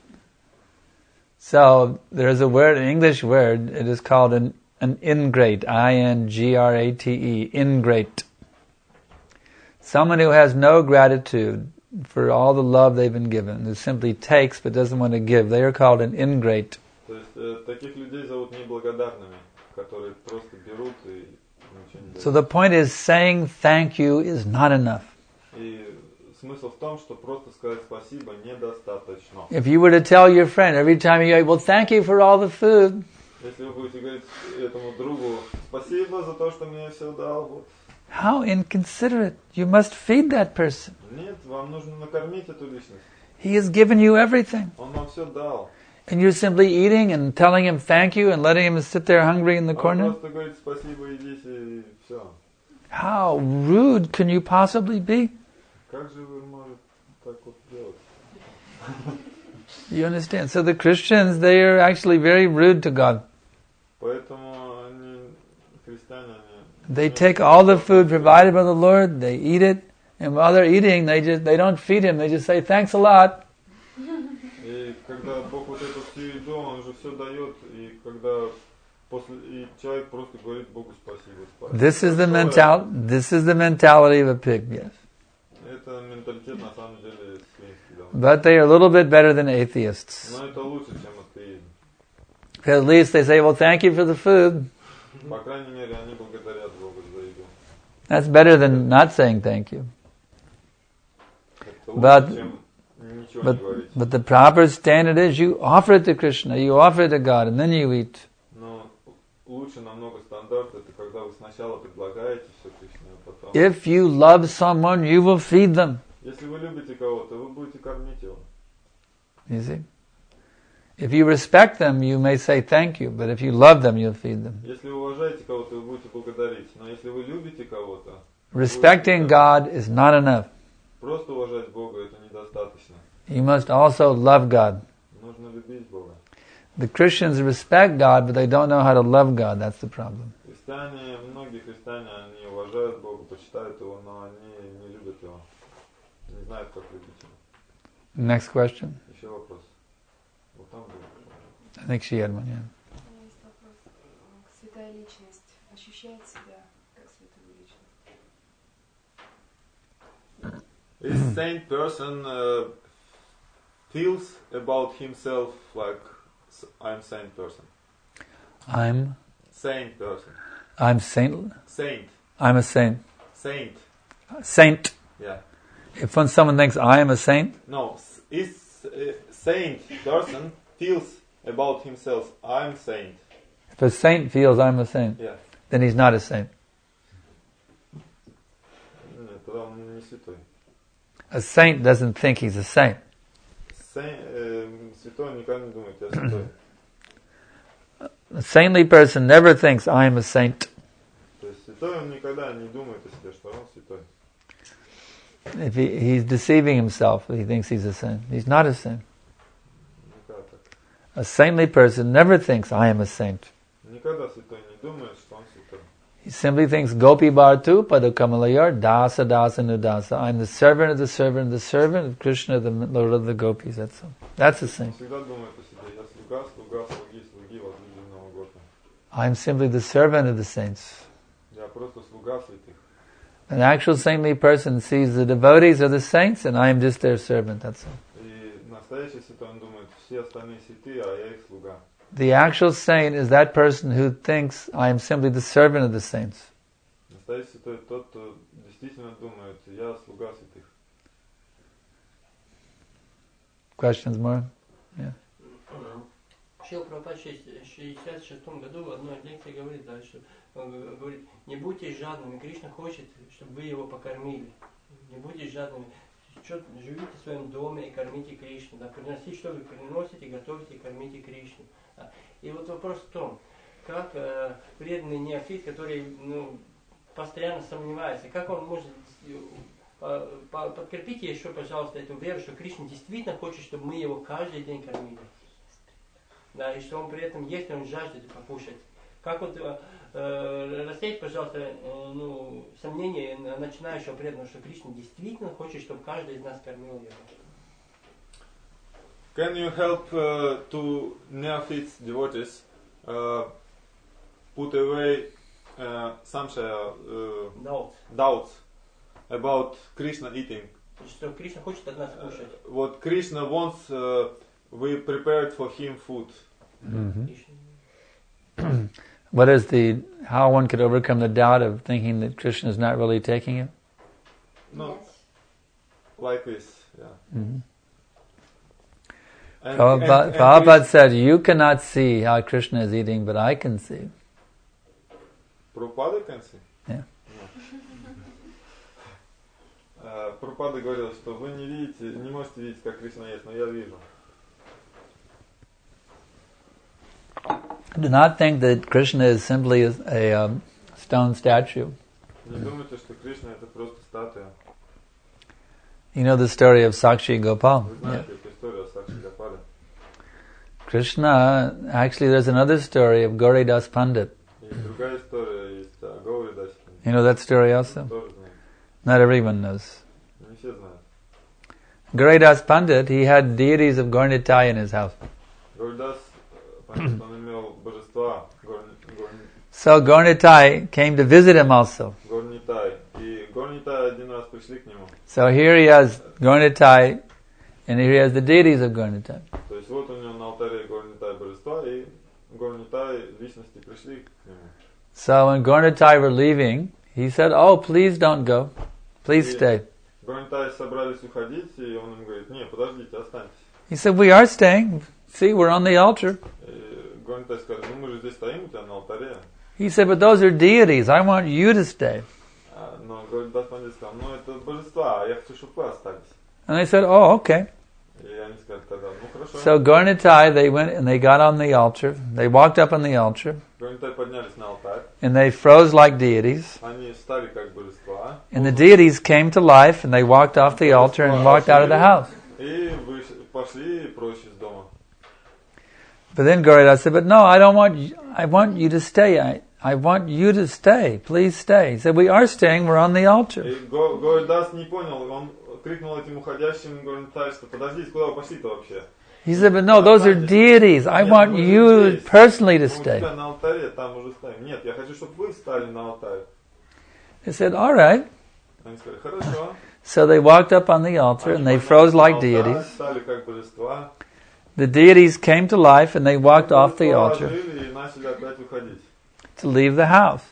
So, there's a word, an English word, it is called an, an ingrate, I N G R A T E, ingrate. Someone who has no gratitude for all the love they've been given, who simply takes but doesn't want to give, they are called an ingrate. То есть э, таких людей зовут неблагодарными, которые просто берут и ничего не дают. So the point is, saying thank you is not enough. И смысл в том, что просто сказать спасибо недостаточно. If you were to tell your friend every time you eat, well, thank you for all the food, Если вы будете говорить этому другу спасибо за то, что мне все дал, вот. how inconsiderate. You must feed that person. Нет, вам нужно накормить эту личность. He has given you everything. Он нам все дал. And you're simply eating and telling him thank you and letting him sit there hungry in the А он corner? просто говорит спасибо, идите и все. How rude can you possibly be? Как же вы можете так вот делать? You understand? So the Christians, they are actually very rude to God. Поэтому они, христиане, они... They take all the food provided by the Lord, they eat it, and while they're eating, they just they don't feed him, they just say, thanks a lot. И когда Бог вот эту всю еду, Он же все дает, и когда после, и человек просто говорит Богу спасибо. спасибо. This is the mental this is the mentality of a pig, yes. Это менталитет на самом деле свинский, да. But they are a little bit better than atheists. Но это лучше, чем атеизм. Because at least they say, well, thank you for the food. По крайней мере, они благодарят Бога за еду. That's better than not saying thank you. Это лучше, But, чем ничего but, не говорить. but the proper standard is you offer it to Krishna, you offer it to God, and then you eat. Но лучше намного стандарт, это когда вы сначала предлагаете все Кришне, а потом... If you love someone, you will feed them. Если вы любите кого-то, вы будете кормить его. You see? If you respect them, you may say thank you, but if you love them, you'll feed them. Если вы уважаете кого-то, вы будете благодарить. Но если вы любите кого-то, Respecting God is not enough. просто уважать Бога это недостаточно. You must also love God. Нужно любить Бога. The Christians respect God, but they don't know how to love God. That's the problem. Христиане, многие христиане, они уважают Бога, почитают Его, но они не любят Его. Не знают, как любить Его. Next question. Еще вопрос. Вот там был. I think she had one, yeah. У меня есть вопрос. Святая личность ощущает себя как святую личность? Is saint person uh, feels about himself like I'm saint person? I'm Saint person. I'm saint. Saint. I'm a saint. Saint. Saint. Yeah. If when someone thinks I am a saint, No, s- is uh, saint person feels about himself I'm saint. if a saint feels I'm a saint, Yeah. then he's not a saint. Нет, тогда он не святой. A saint doesn't think he's a saint. Saint, э, святой никогда не думает, я святой. A saintly person never thinks I am a saint. То есть святой он никогда не думает о себе, что он святой. If he, he's deceiving himself, he thinks he's a saint. He's not a saint. Никогда так. A saintly person never thinks I am a saint. Никогда святой не думает, что он святой. He simply thinks Gopi Bhartu Padukamalayar Dasa Dasa Nudasa. I'm the servant of the servant of the servant of Krishna, the Lord of the Gopis. That's all. That's a Он saint. всегда думает о себе. Я слуга, слуга, слуги, слуги возлюбленного Гопи. I'm simply the servant of the saints. Я просто слуга святых. An actual saintly person sees the devotees are the saints and I am just their servant. That's all. И настоящий святой, он думает, все остальные святые, а я их слуга. The actual saint is that person who thinks I am simply the servant of the saints. Настоящий святой тот, кто действительно думает, я слуга святых. Questions more? Шрила Прабхупада в шестьдесят шестом году в одной лекции говорит дальше, он говорит, не будьте жадными, Кришна хочет, чтобы вы его покормили. Не будьте жадными. Что, живите в своем доме и кормите Кришну. Да, приносите, что вы приносите, готовите и кормите Кришну. Да. И вот вопрос в том, как э, преданный неофит, который ну, постоянно сомневается, как он может э, подкрепить еще, пожалуйста, эту веру, что Кришна действительно хочет, чтобы мы его каждый день кормили. Да, и что он при этом, если он жаждет покушать. Как вот э, рассеять, пожалуйста, э, ну, сомнения начинающего преданного, что Кришна действительно хочет, чтобы каждый из нас кормил его. Can you help uh, to neophytes devotees uh, put away uh, samshaya, uh, Doubts. doubts about Krishna eating? Что Кришна хочет от нас кушать. Uh, what Krishna wants, uh, we prepared for him food. Mm-hmm. What is the, how one could overcome the doubt of thinking that Krishna is not really taking it? No, like this, yeah. Mm-hmm. And, Prabhupada, and, and Prabhupada said, you cannot see how Krishna is eating, but I can see. Prabhupada can see? Yeah. No. Э, Прабхупада говорил, что вы не видите, не можете видеть, как Кришна есть, но я вижу. Do not think that Krishna is simply a, a um, stone statue. Не думайте, что Кришна это просто статуя. You know the story of Sakshi Gopal. Вы знаете эту историю о Сакши Гопале. Krishna, actually there's another story of Gauridas Pandit. Есть другая история, есть о Гауридасе. You know that story also? Тоже знаете. Not everyone knows. Не все знают. Gauridas Pandit, he had deities of Gaurnitai in his house. Гауридас, понятно, что он имел божества Горни- Горни- So Gaurnitai came to visit him also. Горнитай. И Горнитай один раз пришли к нему. So here he has Gaurnitai, and here he has the deities of Gaurnitai. То есть вот у него на алтаре Горнитай божества, и Горнитай личности пришли к нему. So when Gaurnitai were leaving, he said, "Oh, please don't go. Please stay." Горнитай собрались уходить, и он им говорит: не, подождите, останьтесь. He said, "We are staying. See, we're on the altar." И Горнитай сказал: ну мы же здесь стоим у тебя на алтаре. He said, "But those are deities. I want you to stay." А, но Горнитай сказал: ну это божества, а я хочу, чтобы вы остались. And they said, "Oh, okay." И они сказали тогда: ну хорошо. So Gaurnitai, they went and they got on the altar. They walked up on the altar, Горнитай поднялись на алтарь, and they froze like deities. они стали как божества. And the deities came to life, and they walked off the altar and walked out of the house. И вы пошли прочь из дома. But then Gauridas said, "But no, I don't want you, I want you to stay. I, I want you to stay. Please stay." He said, "We are staying. We're on the altar." И Го- Горидас не понял, он крикнул этим уходящим Горнитай, что подождите, куда вы пошли-то вообще? He said, "But no, those are deities. I Нет, want мы же you здесь. personally to Мы у тебя stay." на алтаре, там уже стоим. Нет, я хочу, чтобы вы стали на алтарь. He said, "All right." Они сказали: хорошо. So they walked up on the altar and Они they поднялись froze на like алтарь, deities. стали как божества. The deities came to life and they walked off the Божества altar ожили и начали опять уходить. to leave the house.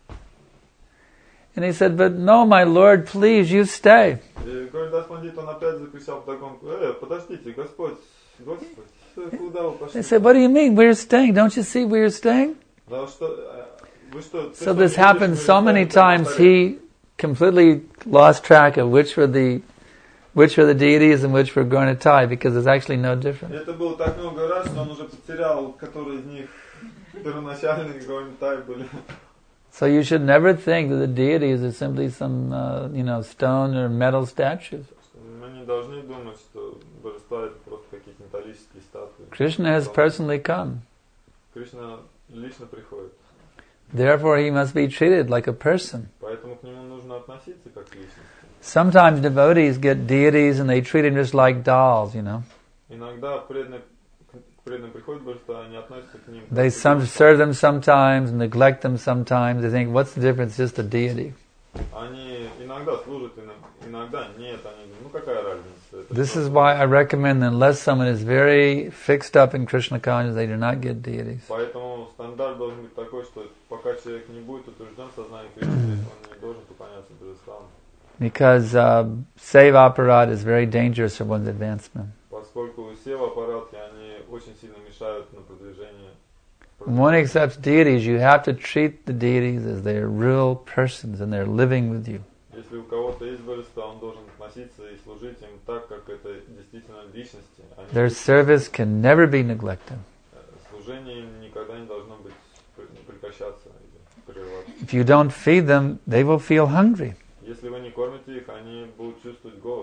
And he said, "But no, my Lord, please, you stay." И Горидас Пандит, он опять закричал вдогонку: э, подождите, Господь, Господь, куда вы пошли? They said, "What do you mean? We're staying. Don't you see we're staying?" Да что, э, вы что, ты So что, this не happened видишь, so мы many стоим на times, алтаре? he completely lost track of which were the which were the deities and which were Gaurnitai, because there's actually no difference. Это было так много раз, что он уже потерял, которые из них первоначальные Горнитай были. So you should never think that the deities are simply some, uh, you know, stone or metal statues. Мы не должны думать, что божества это просто какие-то металлические статуи. Krishna has personally come. Кришна лично приходит, Therefore he must be treated like a person. поэтому к нему нужно относиться как к личности. Sometimes devotees get deities and they treat them just like dolls, you know. Иногда преданные, к преданным приходят божества, они относятся к ним. They some serve them sometimes, neglect them sometimes. They think, what's the difference? Just a deity. Они иногда служат, иногда нет. Они говорят: ну какая разница? Это This просто- is why I recommend that unless someone is very fixed up in Krishna consciousness, they do not get deities. Поэтому стандарт должен быть такой, что пока человек не будет утвержден в сознании Кришны, он не должен поклоняться божествам. Because uh, seva aparat is very dangerous for one's advancement. Поскольку сева-аппаратки, они очень сильно мешают на продвижение. When one accepts deities, you have to treat the deities as they're real persons and they're living with you. Если у кого-то есть божество, он должен относиться и служить им так, как это действительно личности. Они- Their service can never be neglected. Служение им никогда не должно быть пр- прекращаться или прерываться. If you don't feed them, they will feel hungry. Если вы не кормите их, они будут чувствовать голод.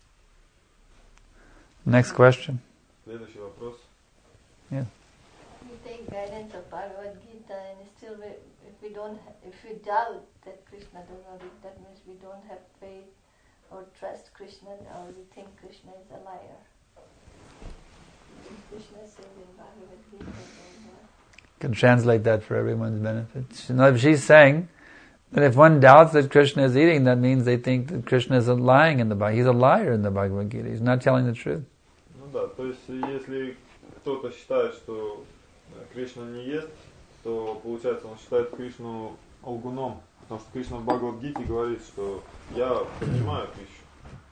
Next question. Следующий вопрос. Yeah. We take guidance of Bhagavad Gita and still we, if we don't, ha- if we doubt that Krishna does not exist, that means we don't have faith or trust Krishna, or we think Krishna is a liar. Krishna says in Bhagavad Gita that Can translate that for everyone's benefit. She- no, She's saying that if one doubts that Krishna is eating, that means they think that Krishna is lying in the Bhagavad Gita. He's a liar in the Bhagavad Gita. He's not telling the truth. Ну да, то есть если кто-то считает, что Кришна не ест, то получается он считает Кришну лгуном. Потому что Кришна в Бхагавад-гите говорит, что я принимаю пищу.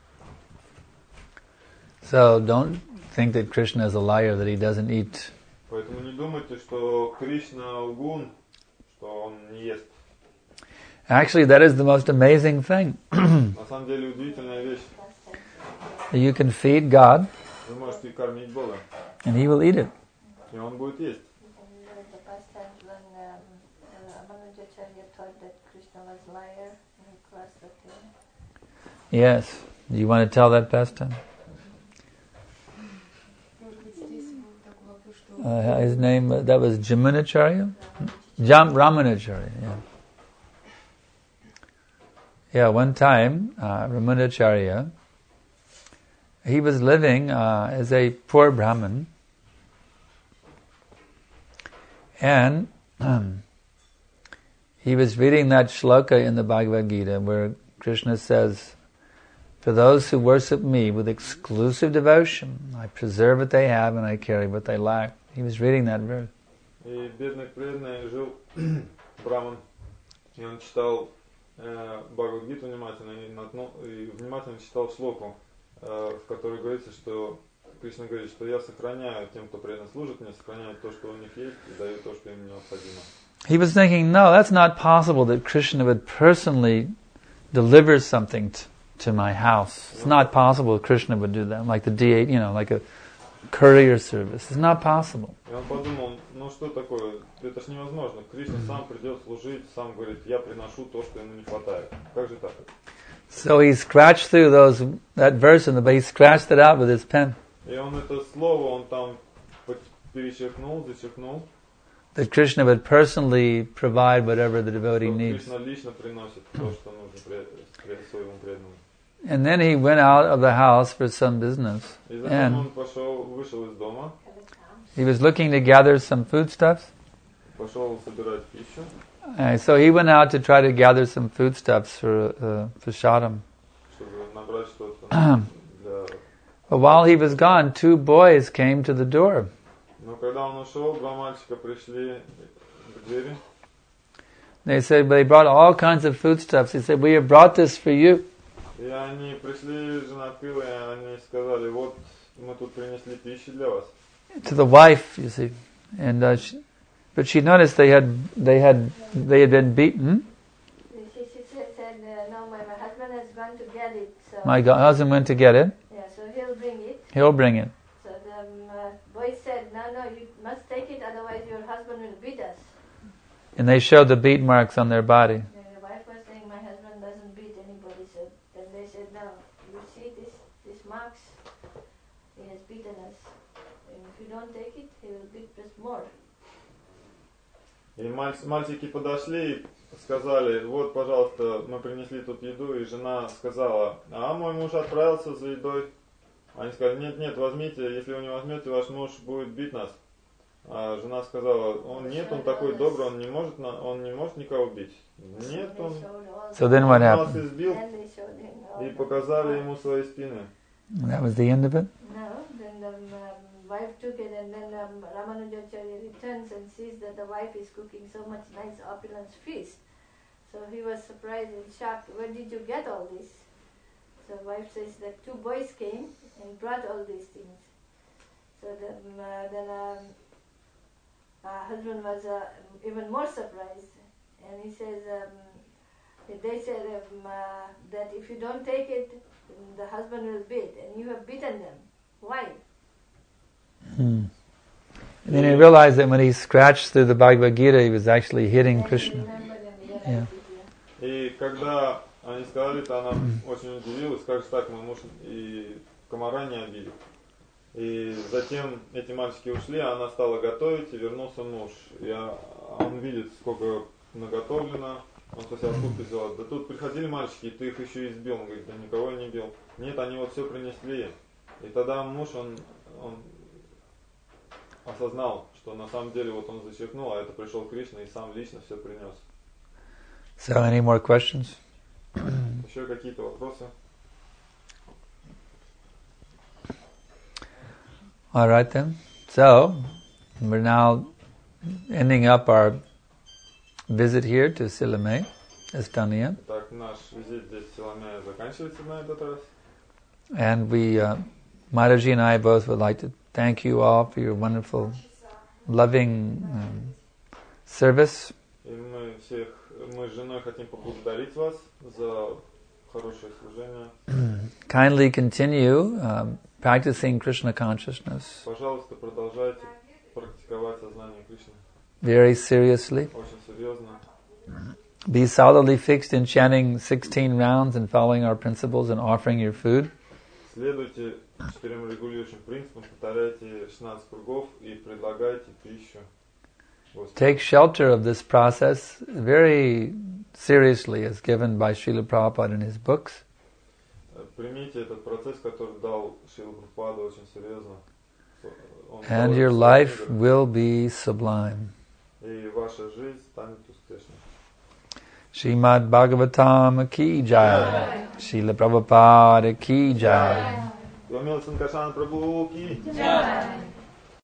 So don't think that Krishna is a liar, that he doesn't eat. Поэтому не думайте, что Кришна лгун, что он не ест. Actually, that is the most amazing thing. На самом деле удивительная вещь. You can feed God, Вы можете кормить Бога, and He will eat it. и Он будет есть. The past times when um, uh, Ramanujacharya thought that Krishna was liar and he crossed the tail. Yes. Do you want to tell that pastime? Uh, his name, uh, that was Jamunacharya? Jam Ramanacharya, yeah. Yeah, one time, uh, Ramanacharya, he was living uh, as a poor Brahmin, and um, he was reading that shloka in the Bhagavad Gita where Krishna says, "For those who worship me with exclusive devotion, I preserve what they have and I carry what they lack." He was reading that verse. И бедный преданный жил Браман, и он читал э, Бхагавад-гиту внимательно, и, наткнул, и внимательно читал шлоку, э, в которой говорится, что Кришна говорит, что я сохраняю тем, кто преданно служит мне, сохраняю то, что у них есть, и даю то, что им необходимо. He was thinking, no, that's not possible that Krishna would personally deliver something t- to my house. It's not possible Krishna would do that, like the D eight, you know, like a courier service. It's not possible. И он подумал, ну что такое, это ж невозможно. Кришна сам придет служить, сам говорит, я приношу то, что ему не хватает. Как же так? So he scratched through those that verse, and he scratched it out with his pen. И он это слово, он там перечеркнул, зачеркнул. That Krishna would personally provide whatever the devotee Что needs. Кришна лично приносит то, что нужно своему преданному. And then he went out of the house for some business. И затем And он пошел, вышел из дома, he was looking to gather some foodstuffs. пошел собирать пищу. Uh, so he went out to try to gather some foodstuffs for uh, for Shadam. Чтобы набрать что-то для... But while he was gone, two boys came to the door. Но когда он ушел, два мальчика пришли к двери. They said, but they brought all kinds of foodstuffs. He said, we have brought this for you. И они пришли, жена открыла, и они сказали, вот мы тут принесли пищу для вас. To the wife, you see. And uh, she, but she noticed they had they had they had been beaten. She, she said, uh, no, my, my husband has gone to get it. So My go- husband went to get it. yeah, so he'll bring it. He'll bring it. So the um, uh, boy said, no, no, you must take it, otherwise your husband will beat us. And they showed the beat marks on their body. And the wife was saying, my husband doesn't beat anybody. So then they said, no, you see this, this marks, he has beaten us. And if you don't take it, he will beat us more. И маль- мальчики подошли и сказали, вот, пожалуйста, мы принесли тут еду, и жена сказала, а мой муж отправился за едой. Они сказали, нет, нет, возьмите, если вы не возьмете, ваш муж будет бить нас. А жена сказала, он нет, он такой добрый, он не может, на- он не может никого бить. Нет, он So then what нас happened? избил, Then they showed him all и the показали marks. ему свои спины. And that was the end of it? No, then the um, wife took it, and then um, Ramanujacharya returns and sees that the wife is cooking so much nice opulent feast. So he was surprised and shocked. Where did you get all this? So the wife says that two boys came and brought all these things. So the, um, uh, then um, uh, husband was uh, even more surprised, and he says um, they said um, uh, that if you don't take it, the husband will beat, and you have beaten them. Why? Hmm. And then he realized that when he scratched through the Bhagavad Gita, he was actually hitting Krishna. Yeah. И когда они сказали это, она очень удивилась, как же так, мой муж и комара не обидел. И затем эти мальчики ушли, а она стала готовить, и вернулся муж. И он видит, сколько наготовлено. Он спросил, откуда ты взяла? Да тут приходили мальчики, и ты их еще избил. Он говорит, да никого я не бил. Нет, они вот все принесли. И тогда муж, он, он осознал, что на самом деле вот он зачеркнул, а это пришел Кришна и сам лично все принес. So, any more questions? Еще какие-то вопросы? All right then. So, we're now ending up our visit here to Silame, Estonia. Так, наш визит здесь в Силаме заканчивается на этот раз. And we, uh, Maharaji and I both would like to thank you all for your wonderful, loving um, service. И мы всех, мы с женой хотим поблагодарить вас за хорошее служение. Kindly continue um, practicing Krishna consciousness. Пожалуйста, продолжайте практиковать сознание Кришны. Very seriously. Очень серьезно. Be solidly fixed in chanting sixteen rounds and following our principles and offering your food. Следуйте четырем регулирующим принципам, повторяйте шестнадцать кругов и предлагайте пищу. Take shelter of this process very seriously, as given by Srila Prabhupada in his books. Примите этот процесс, который дал Шрила Прабхупада, очень серьезно. And your life will be sublime. И ваша жизнь станет успешной. Srimad Bhagavatam ki jai. Srila Prabhupada ki jai. Гомел Санкаршан Прабху ки.